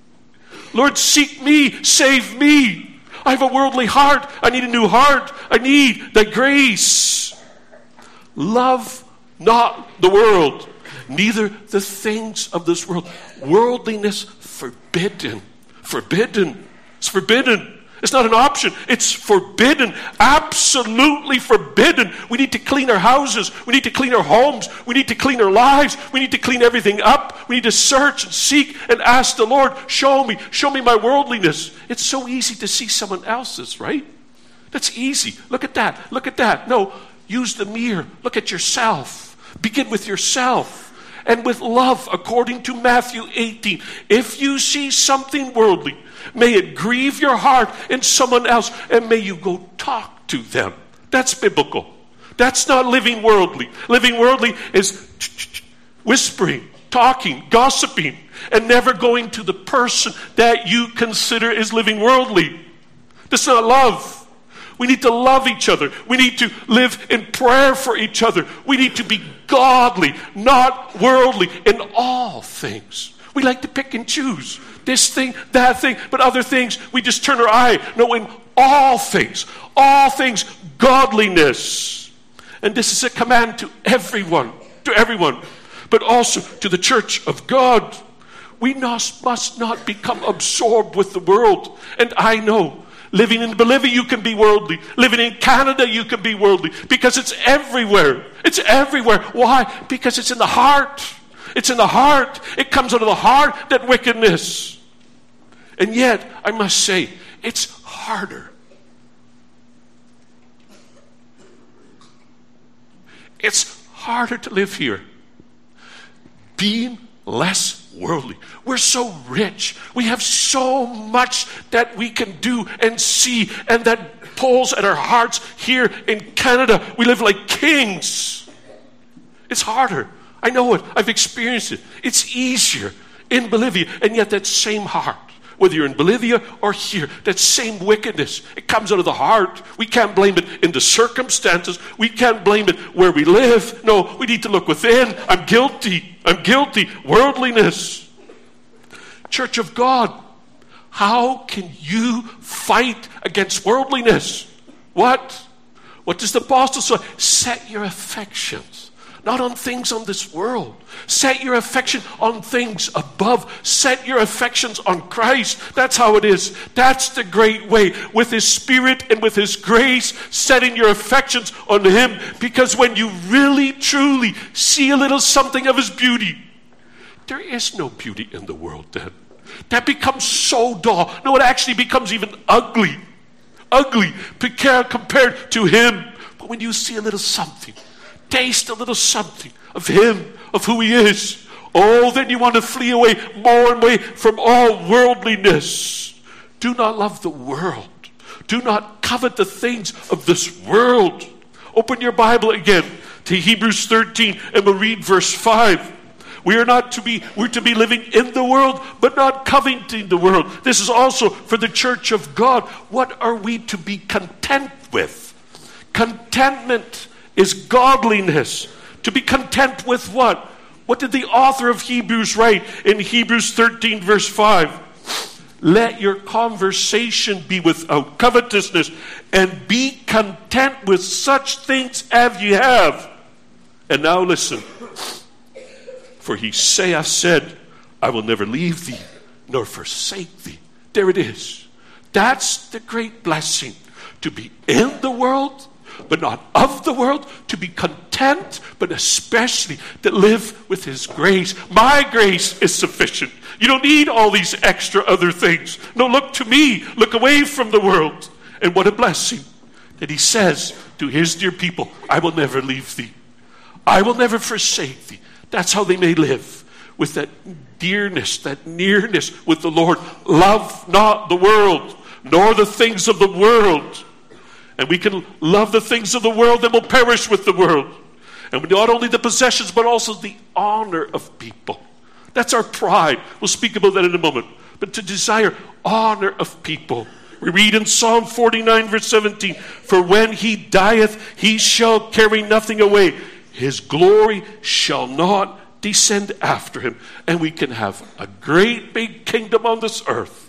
[SPEAKER 1] Lord, seek me, save me. I have a worldly heart. I need a new heart. I need thy grace. Love not the world, neither the things of this world. Worldliness forbidden. Forbidden. It's forbidden. It's not an option. It's forbidden. Absolutely forbidden. We need to clean our houses. We need to clean our homes. We need to clean our lives. We need to clean everything up. We need to search and seek and ask the Lord, show me my worldliness. It's so easy to see someone else's, right? That's easy. Look at that. Look at that. No, use the mirror. Look at yourself. Begin with yourself. And with love, according to Matthew 18. If you see something worldly, may it grieve your heart in someone else, and may you go talk to them. That's biblical. That's not living worldly. Living worldly is whispering, talking, gossiping, and never going to the person that you consider is living worldly. That's not love. We need to love each other. We need to live in prayer for each other. We need to be godly, not worldly in all things. We like to pick and choose this thing, that thing, but other things we just turn our eye. No, in all things, godliness. And this is a command to everyone, but also to the church of God. We must not become absorbed with the world. And I know, living in Bolivia, you can be worldly. Living in Canada, you can be worldly. Because it's everywhere. It's everywhere. Why? Because it's in the heart. It's in the heart. It comes out of the heart, that wickedness. And yet, I must say, it's harder. It's harder to live here. Being less worldly. We're so rich. We have so much that we can do and see, and that pulls at our hearts here in Canada. We live like kings. It's harder. I know it. I've experienced it. It's easier in Bolivia, and yet that same heart, whether you're in Bolivia or here, that same wickedness, it comes out of the heart. We can't blame it in the circumstances. We can't blame it where we live. No, we need to look within. I'm guilty. Worldliness. Church of God, how can you fight against worldliness? What does the apostle say? Set your affections not on things on this world. Set your affection on things above. Set your affections on Christ. That's how it is. That's the great way. With His Spirit and with His grace, setting your affections on Him. Because when you really, truly see a little something of His beauty, there is no beauty in the world then. That becomes so dull. No, it actually becomes even ugly. Ugly compared to Him. But when you see a little something, taste a little something of Him, of who He is, oh, then you want to flee away more and away from all worldliness. Do not love the world. Do not covet the things of this world. Open your Bible again to Hebrews 13 and we'll read verse 5. We're to be living in the world, but not coveting the world. This is also for the church of God. What are we to be content with? Contentment is godliness. To be content with what? What did the author of Hebrews write in Hebrews 13 verse 5? Let your conversation be without covetousness, and be content with such things as you have. And now listen. For He hath said, I will never leave thee, nor forsake thee. There it is. That's the great blessing. To be in the world, but not of the world. To be content, but especially to live with His grace. My grace is sufficient. You don't need all these extra other things. No, look to me. Look away from the world. And what a blessing that He says to His dear people, I will never leave thee. I will never forsake thee. That's how they may live, with that dearness, that nearness with the Lord. Love not the world, nor the things of the world. And we can love the things of the world and will perish with the world. And not only the possessions, but also the honor of people. That's our pride. We'll speak about that in a moment. But to desire honor of people. We read in Psalm 49 verse 17, for when He dieth, He shall carry nothing away. His glory shall not descend after Him. And we can have a great big kingdom on this earth.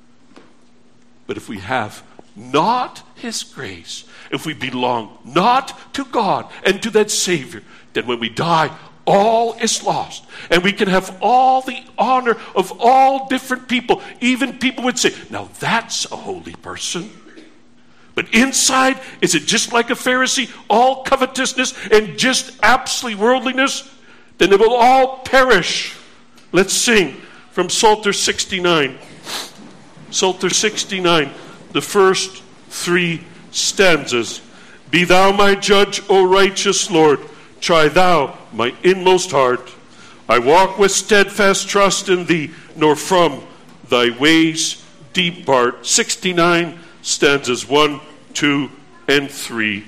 [SPEAKER 1] But if we have not His grace, if we belong not to God and to that Savior, then when we die, all is lost. And we can have all the honor of all different people. Even people would say, now that's a holy person. But inside, is it just like a Pharisee, all covetousness and just absolute worldliness? Then it will all perish. Let's sing from Psalter 69. Psalter 69, the first 3 stanzas. Be thou my judge, O righteous Lord. Try thou my inmost heart. I walk with steadfast trust in thee, nor from thy ways depart. 69 stanzas 1, 2, and 3.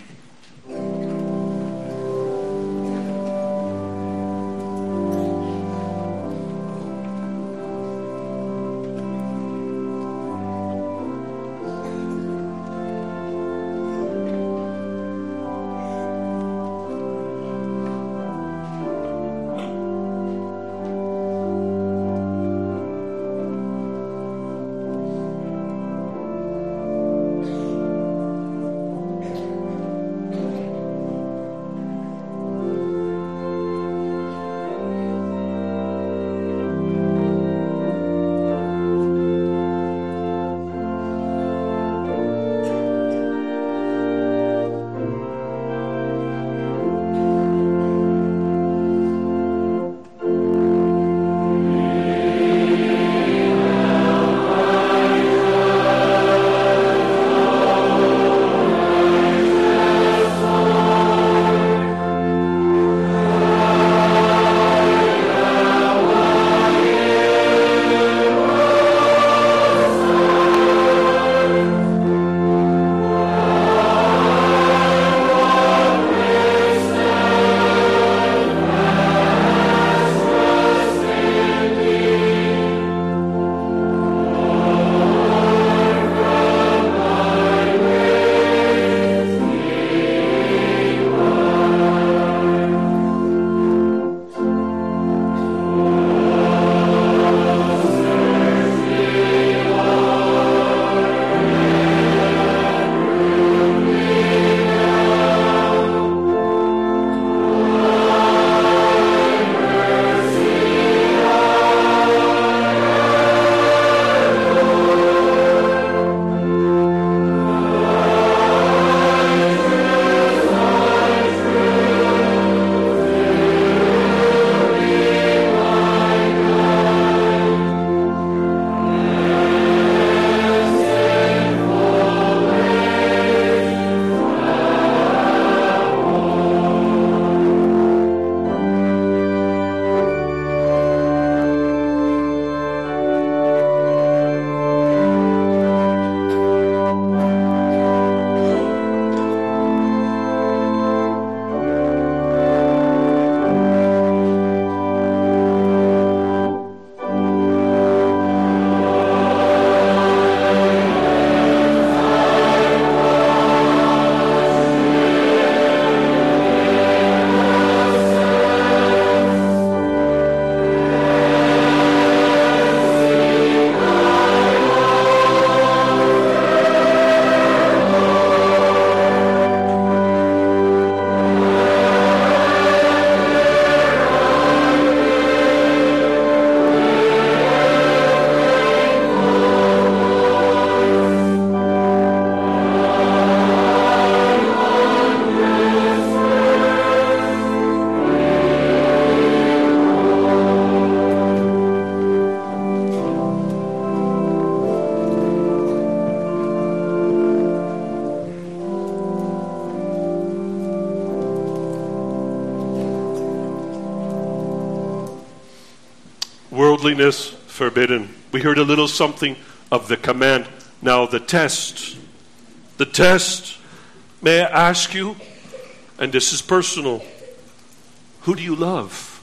[SPEAKER 1] worldliness forbidden. We heard a little something of the command. Now the test. The test. May I ask you, and this is personal, who do you love?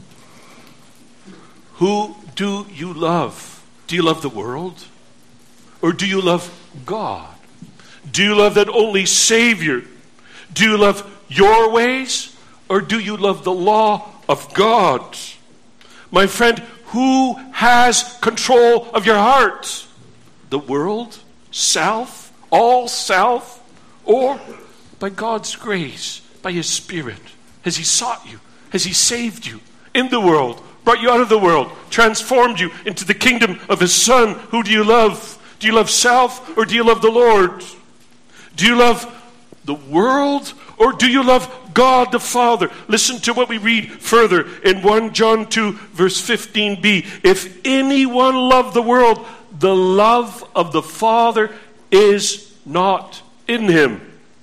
[SPEAKER 1] Who do you love? Do you love the world? Or do you love God? Do you love that only Savior? Do you love your ways? Or do you love the law of God? My friend, who has control of your heart? The world? Self? All self? Or by God's grace, by His Spirit? Has He sought you? Has He saved you in the world? Brought you out of the world? Transformed you into the kingdom of His Son? Who do you love? Do you love self or do you love the Lord? Do you love the world or do you love God the Father? Listen to what we read further in 1 John 2 verse 15b. If anyone love the world, the love of the Father is not in him.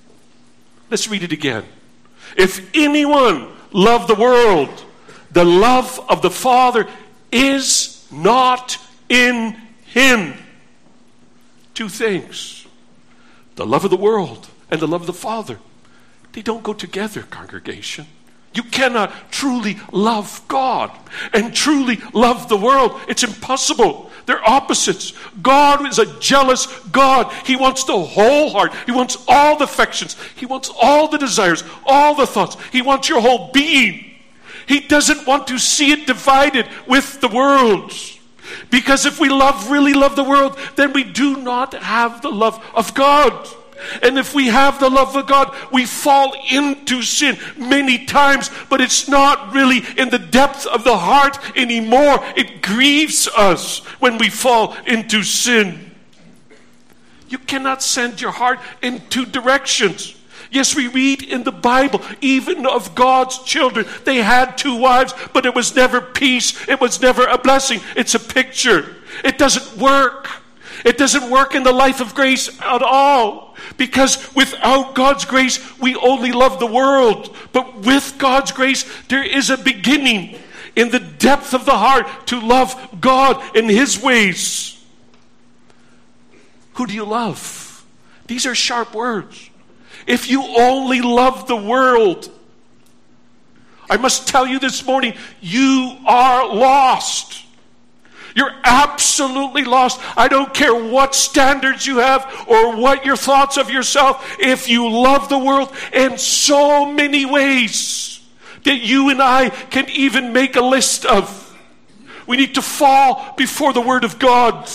[SPEAKER 1] Let's read it again. If anyone love the world, the love of the Father is not in him. Two things. The love of the world and the love of the Father. They don't go together, congregation. You cannot truly love God and truly love the world. It's impossible. They're opposites. God is a jealous God. He wants the whole heart. He wants all the affections. He wants all the desires, all the thoughts. He wants your whole being. He doesn't want to see it divided with the world. Because if we really love the world, then we do not have the love of God. And if we have the love of God, we fall into sin many times, but it's not really in the depth of the heart anymore. It grieves us when we fall into sin. You cannot send your heart in two directions. Yes, we read in the Bible, even of God's children, they had two wives, but it was never peace. It was never a blessing. It's a picture. It doesn't work. It doesn't work in the life of grace at all. Because without God's grace, we only love the world. But with God's grace, there is a beginning in the depth of the heart to love God and His ways. Who do you love? These are sharp words. If you only love the world, I must tell you this morning, you are lost. You're absolutely lost. I don't care what standards you have or what your thoughts of yourself. If you love the world in so many ways that you and I can even make a list of, we need to fall before the Word of God.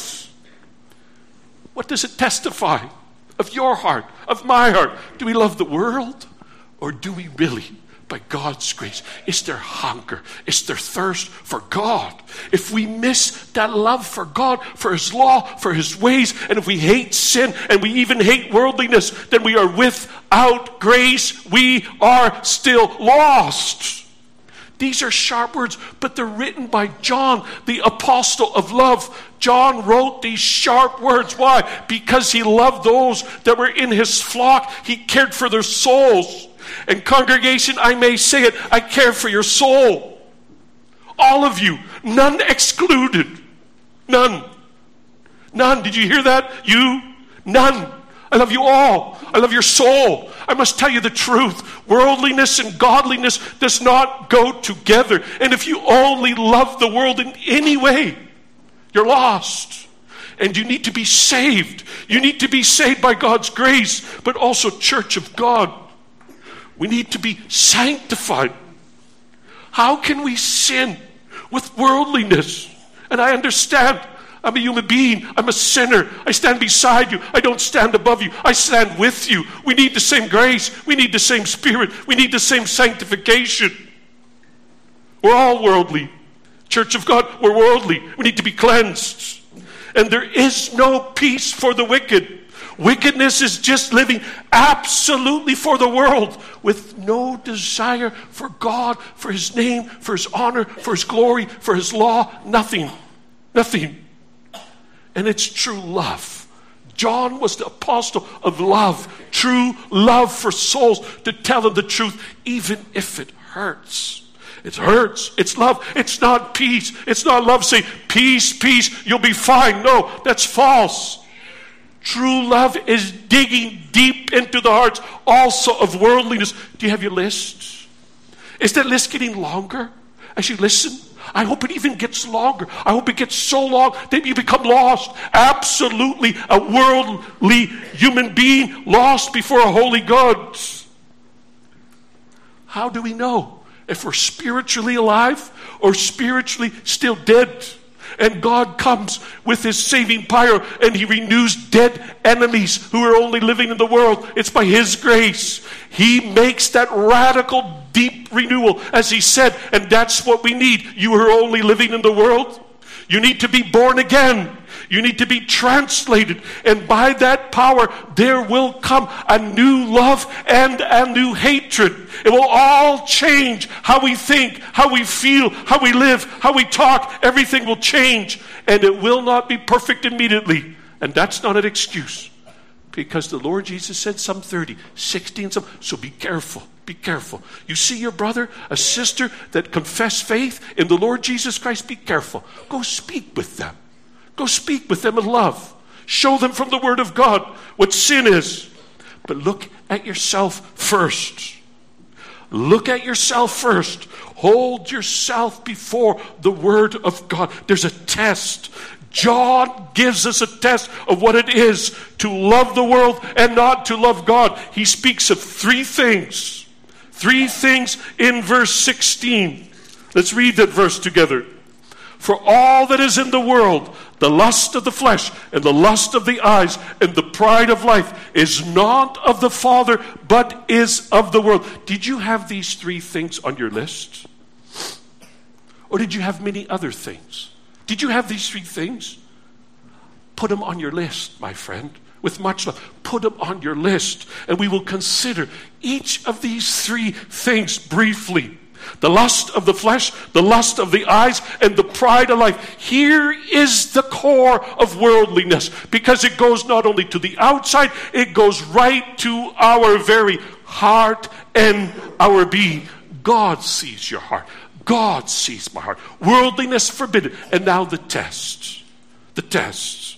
[SPEAKER 1] What does it testify of your heart, of my heart? Do we love the world or do we really? By God's grace, it's their hunger, it's their thirst for God. If we miss that love for God, for His law, for His ways, and if we hate sin and we even hate worldliness, then we are without grace. We are still lost. These are sharp words, but they're written by John, the apostle of love. John wrote these sharp words. Why? Because he loved those that were in his flock. He cared for their souls. And congregation, I may say it, I care for your soul. All of you, none excluded. None. None. Did you hear that? You? None. I love you all. I love your soul. I must tell you the truth. Worldliness and godliness does not go together. And if you only love the world in any way, you're lost. And you need to be saved. You need to be saved by God's grace, but also Church of God. We need to be sanctified. How can we sin with worldliness? And I understand. I'm a human being. I'm a sinner. I stand beside you. I don't stand above you. I stand with you. We need the same grace. We need the same Spirit. We need the same sanctification. We're all worldly. Church of God, we're worldly. We need to be cleansed. And there is no peace for the wicked. Wickedness is just living absolutely for the world with no desire for God, for His name, for His honor, for His glory, for His law. Nothing. Nothing. And it's true love. John was the apostle of love. True love for souls, to tell them the truth, even if it hurts. It hurts. It's love. It's not peace. It's not love saying, peace, peace, you'll be fine. No, that's false. True love is digging deep into the hearts also of worldliness. Do you have your list? Is that list getting longer as you listen? I hope it even gets longer. I hope it gets so long that you become lost. Absolutely a worldly human being lost before a holy God. How do we know if we're spiritually alive or spiritually still dead? And God comes with his saving power and he renews dead enemies who are only living in the world. It's by his grace. He makes that radical, deep renewal, as he said, and that's what we need. You who are only living in the world, you need to be born again. You need to be translated. And by that power, there will come a new love and a new hatred. It will all change how we think, how we feel, how we live, how we talk. Everything will change. And it will not be perfect immediately. And that's not an excuse. Because the Lord Jesus said some 30, 16, some. So be careful. Be careful. You see your brother, a sister that confess faith in the Lord Jesus Christ, be careful. Go speak with them. Go speak with them in love. Show them from the Word of God what sin is. But look at yourself first. Look at yourself first. Hold yourself before the Word of God. There's a test. John gives us a test of what it is to love the world and not to love God. He speaks of three things. Three things in verse 16. Let's read that verse together. For all that is in the world, the lust of the flesh and the lust of the eyes and the pride of life is not of the Father, but is of the world. Did you have these three things on your list? Or did you have many other things? Did you have these three things? Put them on your list, my friend, with much love. Put them on your list, and we will consider each of these three things briefly. The lust of the flesh, the lust of the eyes, and the pride of life. Here is the core of worldliness, because it goes not only to the outside, it goes right to our very heart and our being. God sees your heart. God sees my heart. Worldliness forbidden. And now the test. The test.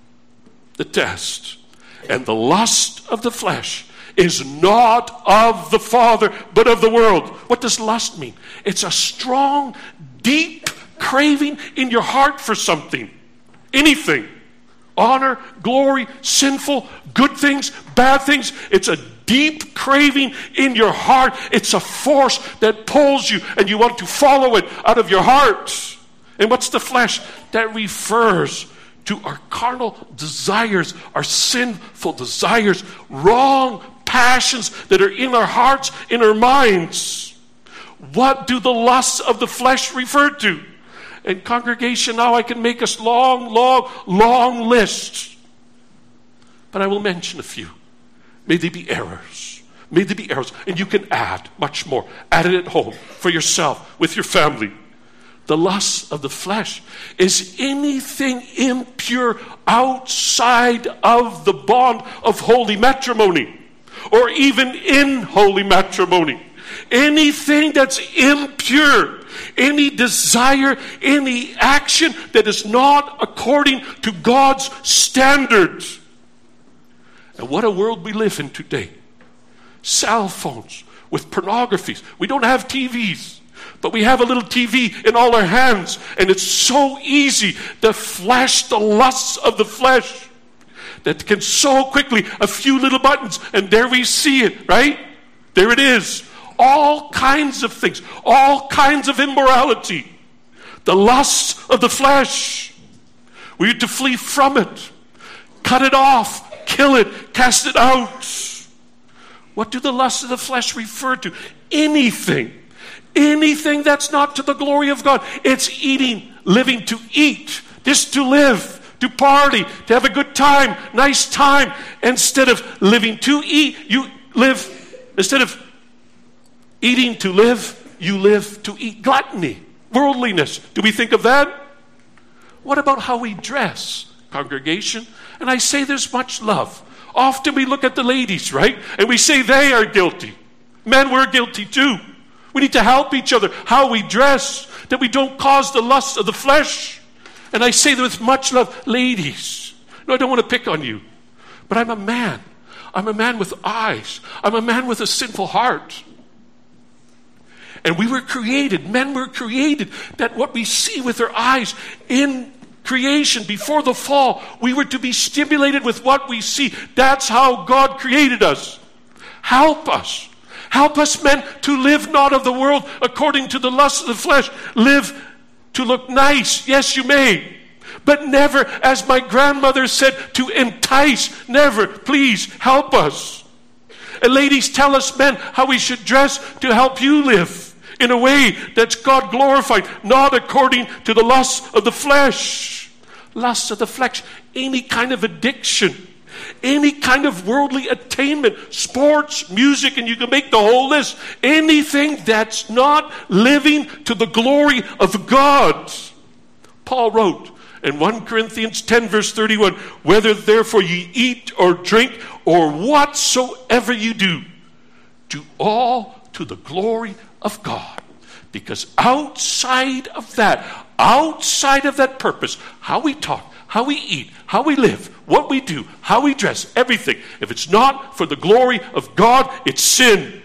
[SPEAKER 1] The test. And the lust of the flesh is not of the Father, but of the world. What does lust mean? It's a strong, deep craving in your heart for something. Anything. Honor, glory, sinful, good things, bad things. It's a deep craving in your heart. It's a force that pulls you and you want to follow it out of your heart. And what's the flesh? That refers to our carnal desires, our sinful desires, wrong passions that are in our hearts, in our minds. What do the lusts of the flesh refer to? And congregation, now I can make a long list. But I will mention a few. May they be errors. May they be errors. And you can add much more. Add it at home, for yourself, with your family. The lust of the flesh is anything impure outside of the bond of holy matrimony, or even in holy matrimony. Anything that's impure, any desire, any action that is not according to God's standards. And what a world we live in today. Cell phones with pornographies. We don't have TVs, but we have a little TV in all our hands, and it's so easy to flash the lusts of the flesh that can so quickly, a few little buttons, and there we see it, right? There it is. All kinds of things, all kinds of immorality. The lusts of the flesh. We need to flee from it. Cut it off, kill it, cast it out. What do the lusts of the flesh refer to? Anything that's not to the glory of God. It's eating, living to eat, just to live, to party, to have a good time, nice time. Instead of living to eat, you live. Instead of eating to live, you live to eat. Gluttony, worldliness. Do we think of that? What about how we dress, congregation? And I say there's much love. Often we look at the ladies, right? And we say they are guilty. Men, we're guilty too. We need to help each other, how we dress, that we don't cause the lust of the flesh. And I say that with much love, ladies. No, I don't want to pick on you, but I'm a man. I'm a man with eyes. I'm a man with a sinful heart. And we were created, men were created, that what we see with our eyes in creation before the fall, we were to be stimulated with what we see. That's how God created us. Help us. Help us, men, to live not of the world according to the lust of the flesh. Live to look nice. Yes, you may. But never, as my grandmother said, to entice. Never. Please, help us. And ladies, tell us, men, how we should dress to help you live in a way that's God glorified, not according to the lust of the flesh. Lust of the flesh, any kind of addiction, any kind of worldly attainment, sports, music, and you can make the whole list. Anything that's not living to the glory of God. Paul wrote in 1 Corinthians 10 verse 31, whether therefore ye eat or drink or whatsoever you do all to the glory of God. Because outside of that purpose, how we talk, how we eat, how we live, what we do, how we dress, everything, if it's not for the glory of God, it's sin.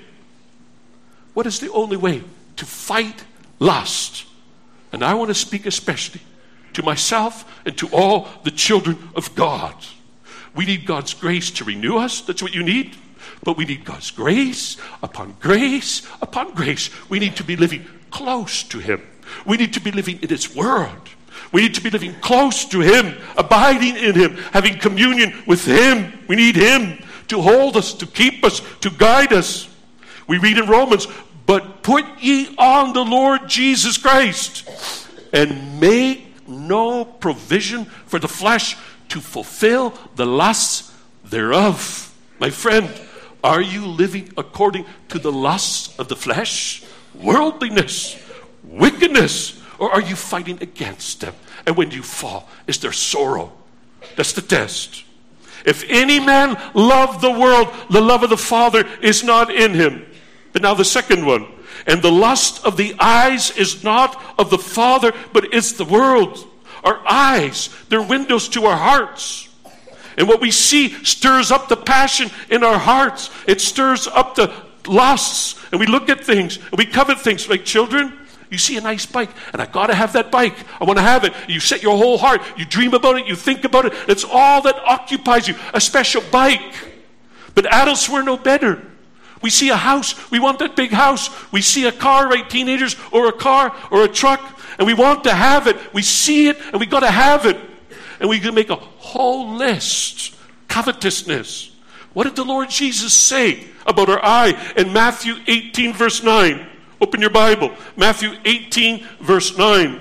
[SPEAKER 1] What is the only way to fight lust? And I want to speak especially to myself and to all the children of God. We need God's grace to renew us. That's what you need. But we need God's grace upon grace upon grace. We need to be living close to Him. We need to be living in His Word. We need to be living close to Him, abiding in Him, having communion with Him. We need Him to hold us, to keep us, to guide us. We read in Romans, but put ye on the Lord Jesus Christ, and make no provision for the flesh to fulfill the lusts thereof. My friend, are you living according to the lusts of the flesh? Worldliness, wickedness, or are you fighting against them? And when you fall, is there sorrow? That's the test. If any man love the world, the love of the Father is not in him. But now the second one. And the lust of the eyes is not of the Father, but it's the world. Our eyes, they're windows to our hearts. And what we see stirs up the passion in our hearts. It stirs up the lusts. And we look at things, and we covet things. Like children, you see a nice bike, and I got to have that bike. I want to have it. You set your whole heart. You dream about it. You think about it. It's all that occupies you. A special bike. But adults were no better. We see a house. We want that big house. We see a car, right, teenagers, or a car, or a truck, and we want to have it. We see it, and we got to have it. And we can make a whole list. Covetousness. What did the Lord Jesus say about our eye in Matthew 18, verse 9? Open your Bible. Matthew 18, verse 9.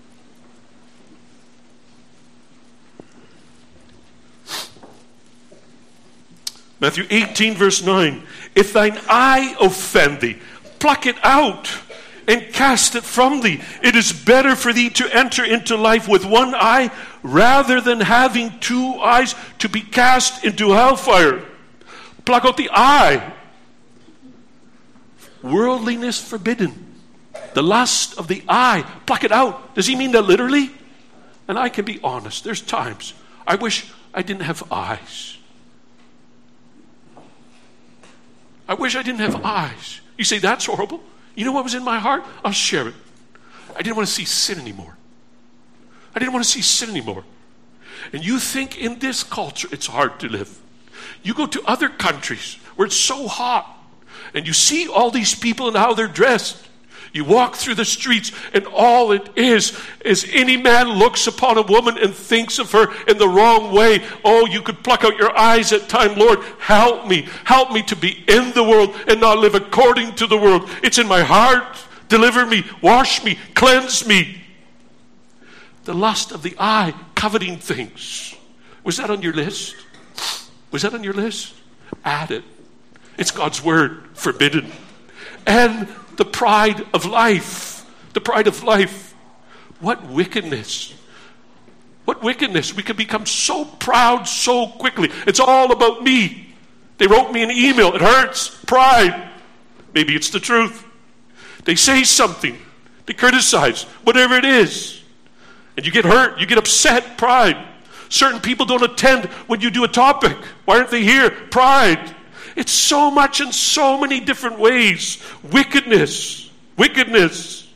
[SPEAKER 1] Matthew 18, verse 9. If thine eye offend thee, pluck it out and cast it from thee. It is better for thee to enter into life with one eye rather than having two eyes to be cast into hellfire. Pluck out the eye. Worldliness forbidden. The lust of the eye. Pluck it out. Does he mean that literally? And I can be honest. There's times I wish I didn't have eyes. I wish I didn't have eyes. You say, that's horrible. You know what was in my heart? I'll share it. I didn't want to see sin anymore. I didn't want to see sin anymore. And you think in this culture it's hard to live. You go to other countries where it's so hot, and you see all these people and how they're dressed. You walk through the streets, and all it is any man looks upon a woman and thinks of her in the wrong way. Oh, you could pluck out your eyes at time. Lord, help me. Help me to be in the world and not live according to the world. It's in my heart. Deliver me, wash me, cleanse me. The lust of the eye, coveting things. Was that on your list? Was that on your list? Add it. It's God's word, forbidden. And the pride of life. The pride of life. What wickedness. What wickedness. We can become so proud so quickly. It's all about me. They wrote me an email. It hurts. Pride. Maybe it's the truth. They say something. They criticize, whatever it is. And you get hurt, you get upset, pride. Certain people don't attend when you do a topic. Why aren't they here? Pride. It's so much in so many different ways. Wickedness. Wickedness.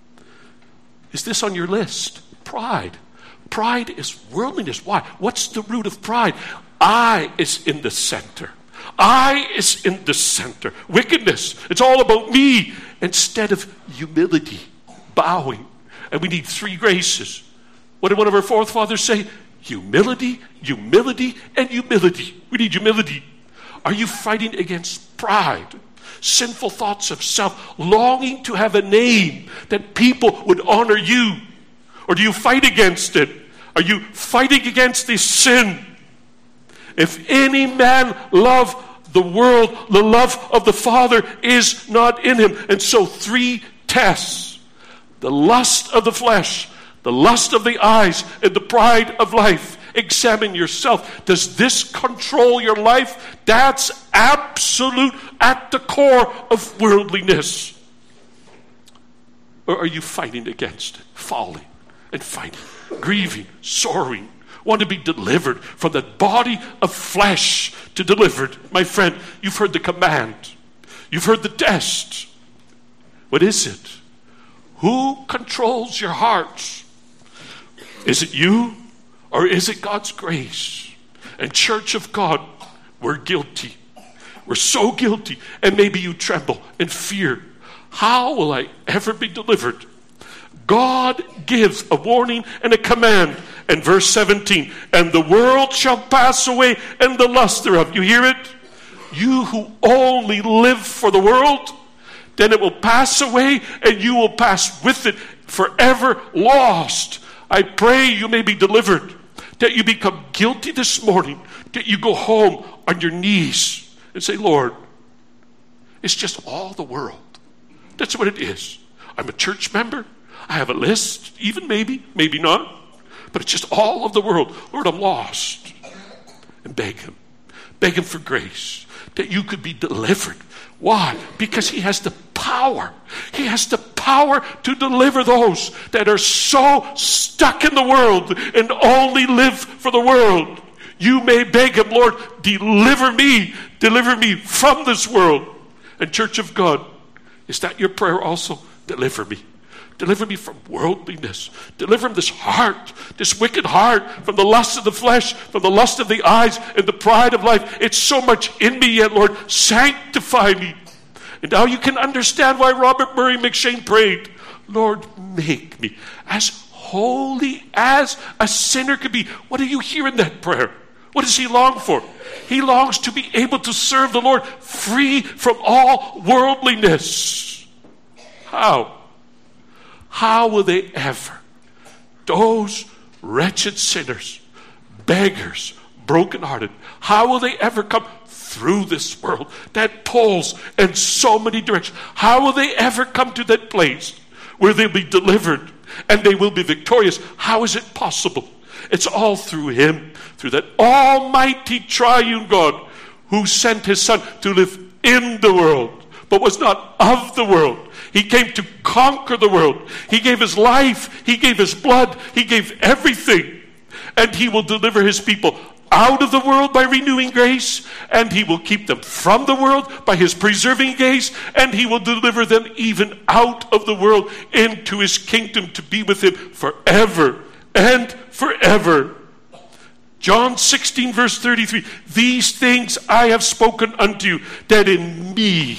[SPEAKER 1] Is this on your list? Pride. Pride is worldliness. Why? What's the root of pride? I is in the center. I is in the center. Wickedness. It's all about me instead of humility, bowing. And we need 3 graces. What did one of our forefathers say? Humility, humility, and humility. We need humility. Are you fighting against pride? Sinful thoughts of self, longing to have a name that people would honor you? Or do you fight against it? Are you fighting against this sin? If any man love the world, the love of the Father is not in him. And so 3 tests. The lust of the flesh, the lust of the eyes, and the pride of life. Examine yourself. Does this control your life? That's absolute at the core of worldliness. Or are you fighting against it? Falling and fighting, grieving, sorrowing, want to be delivered from the body of flesh to delivered. My friend, you've heard the command. You've heard the test. What is it? Who controls your heart? Is it you or is it God's grace? And Church of God, we're guilty. We're so guilty. And maybe you tremble and fear. How will I ever be delivered? God gives a warning and a command. And verse 17, and the world shall pass away and the lust thereof. You hear it? You who only live for the world, then it will pass away and you will pass with it forever lost. I pray you may be delivered, that you become guilty this morning, that you go home on your knees and say, Lord, it's just all the world. That's what it is. I'm a church member. I have a list, even maybe not. But it's just all of the world. Lord, I'm lost. And beg him. Beg him for grace. That you could be delivered. Why? Because he has the power. He has the power to deliver those that are so stuck in the world and only live for the world. You may beg him, Lord, deliver me from this world. And Church of God, is that your prayer also? Deliver me. Deliver me from worldliness. Deliver me this heart, this wicked heart, from the lust of the flesh, from the lust of the eyes, and the pride of life. It's so much in me yet, Lord. Sanctify me. And now you can understand why Robert Murray McShane prayed, Lord, make me as holy as a sinner could be. What do you hear in that prayer? What does he long for? He longs to be able to serve the Lord free from all worldliness. How? How will they ever, those wretched sinners, beggars, brokenhearted, how will they ever come through this world that pulls in so many directions? How will they ever come to that place where they'll be delivered and they will be victorious? How is it possible? It's all through him, through that almighty triune God who sent his Son to live in the world, but was not of the world. He came to conquer the world. He gave his life. He gave his blood. He gave everything. And he will deliver his people out of the world by renewing grace. And he will keep them from the world by his preserving grace. And he will deliver them even out of the world into his kingdom to be with him forever and forever. John 16 verse 33. These things I have spoken unto you, that in me,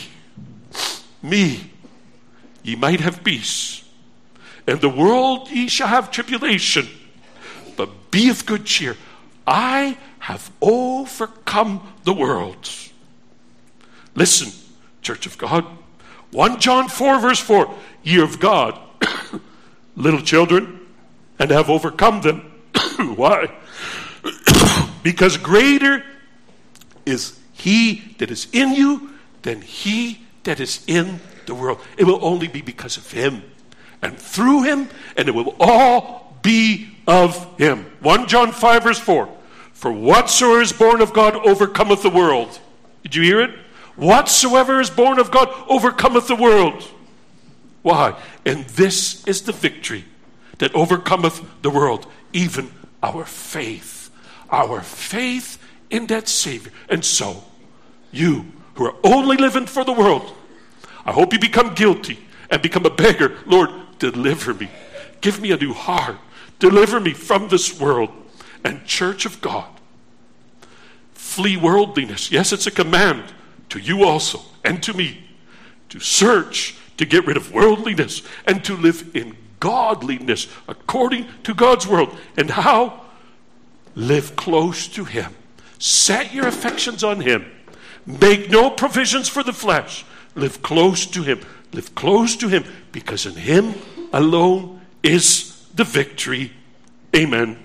[SPEAKER 1] ye might have peace. In the world ye shall have tribulation, but be of good cheer. I have overcome the world. Listen, Church of God. 1 John 4 verse 4. Ye are of God, little children, and have overcome them. Why? Because greater is he that is in you than he that is in the world. It will only be because of him and through him, and it will all be of him. 1 John 5 verse 4. For whatsoever is born of God overcometh the world. Did you hear it? Whatsoever is born of God overcometh the world. Why? And this is the victory that overcometh the world, even our faith. Our faith in that Savior. And so, you who are only living for the world, I hope you become guilty and become a beggar. Lord, deliver me. Give me a new heart. Deliver me from this world. And Church of God, flee worldliness. Yes, it's a command to you also and to me to search, to get rid of worldliness and to live in godliness according to God's world. And how? Live close to Him. Set your affections on Him. Make no provisions for the flesh. Live close to Him. Live close to Him, because in Him alone is the victory. Amen.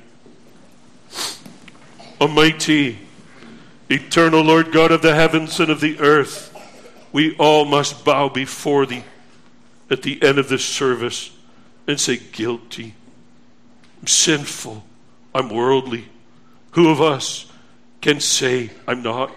[SPEAKER 1] Almighty, eternal Lord God of the heavens and of the earth, we all must bow before Thee at the end of this service and say, guilty, I'm sinful, I'm worldly. Who of us can say I'm not?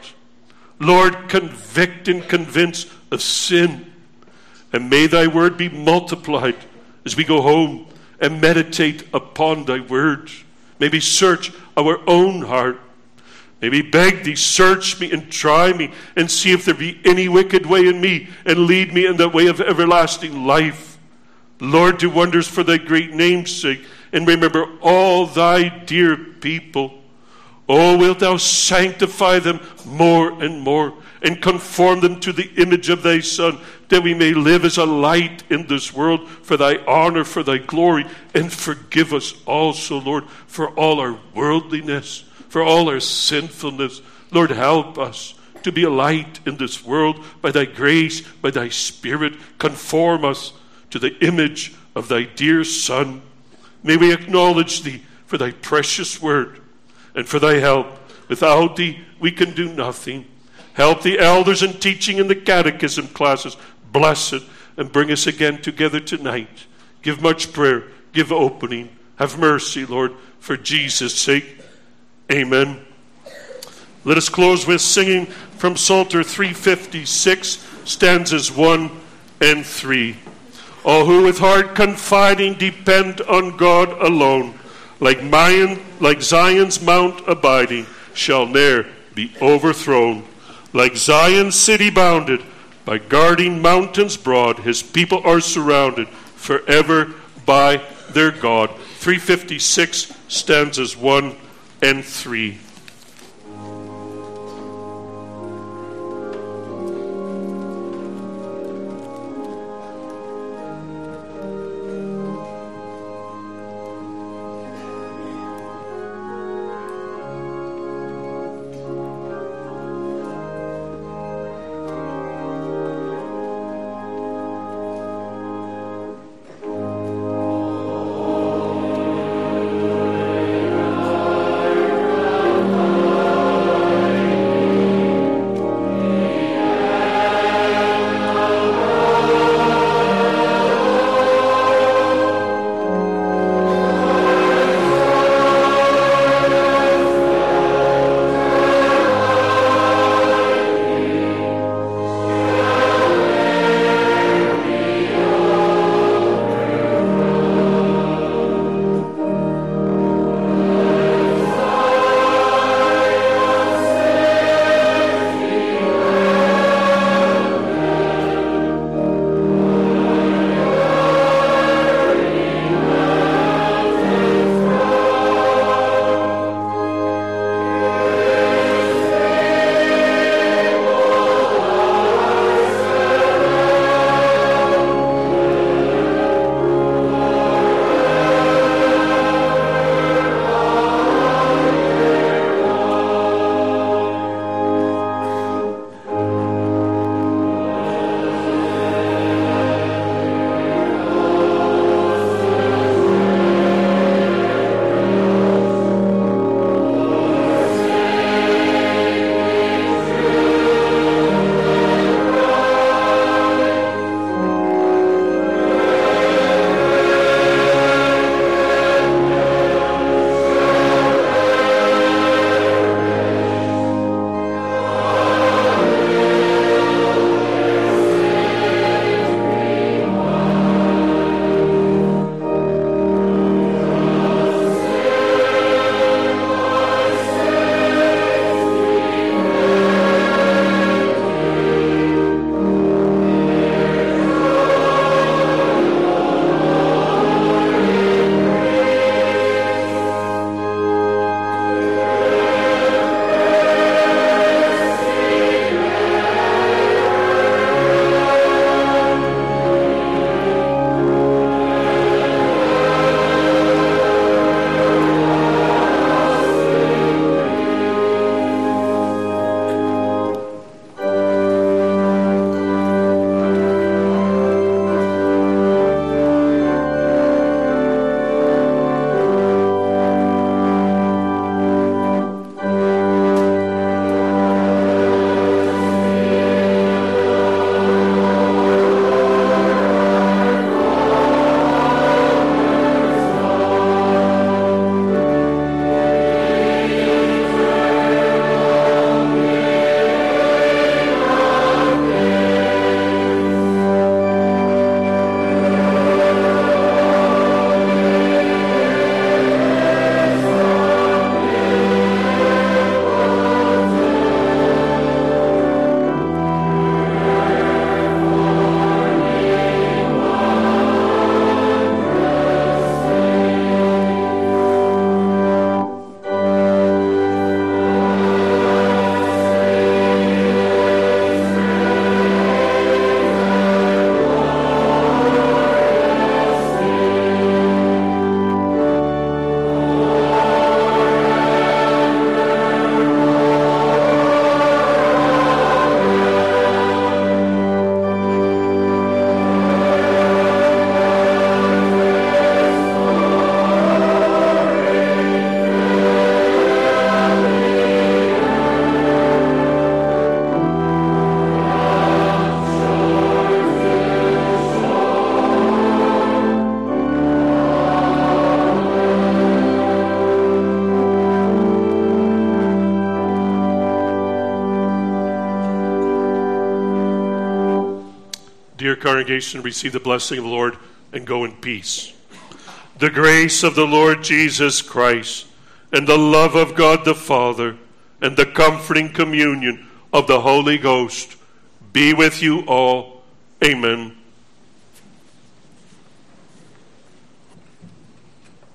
[SPEAKER 1] Lord, convict and convince of sin, and may Thy word be multiplied as we go home and meditate upon Thy word. Maybe search our own heart. Maybe beg Thee, search me and try me and see if there be any wicked way in me, and lead me in the way of everlasting life. Lord, do wonders for Thy great name's sake, and remember all Thy dear people. Oh, wilt Thou sanctify them more and more, and conform them to the image of Thy Son, that we may live as a light in this world for Thy honor, for Thy glory. And forgive us also, Lord, for all our worldliness, for all our sinfulness. Lord, help us to be a light in this world by Thy grace, by Thy Spirit. Conform us to the image of Thy dear Son. May we acknowledge Thee for Thy precious word and for Thy help. Without Thee, we can do nothing. Help the elders in teaching in the catechism classes. Bless it and bring us again together tonight. Give much prayer. Give opening. Have mercy, Lord, for Jesus' sake. Amen. Let us close with singing from Psalter 356, stanzas 1 and 3. All who with heart confiding depend on God alone, like Zion's mount abiding, shall ne'er be overthrown. Like Zion's city bounded by guarding mountains broad, His people are surrounded forever by their God. 356, stanzas 1 and 3. Dear congregation, receive the blessing of the Lord and go in peace. The grace of the Lord Jesus Christ and the love of God the Father and the comforting communion of the Holy Ghost be with you all. Amen.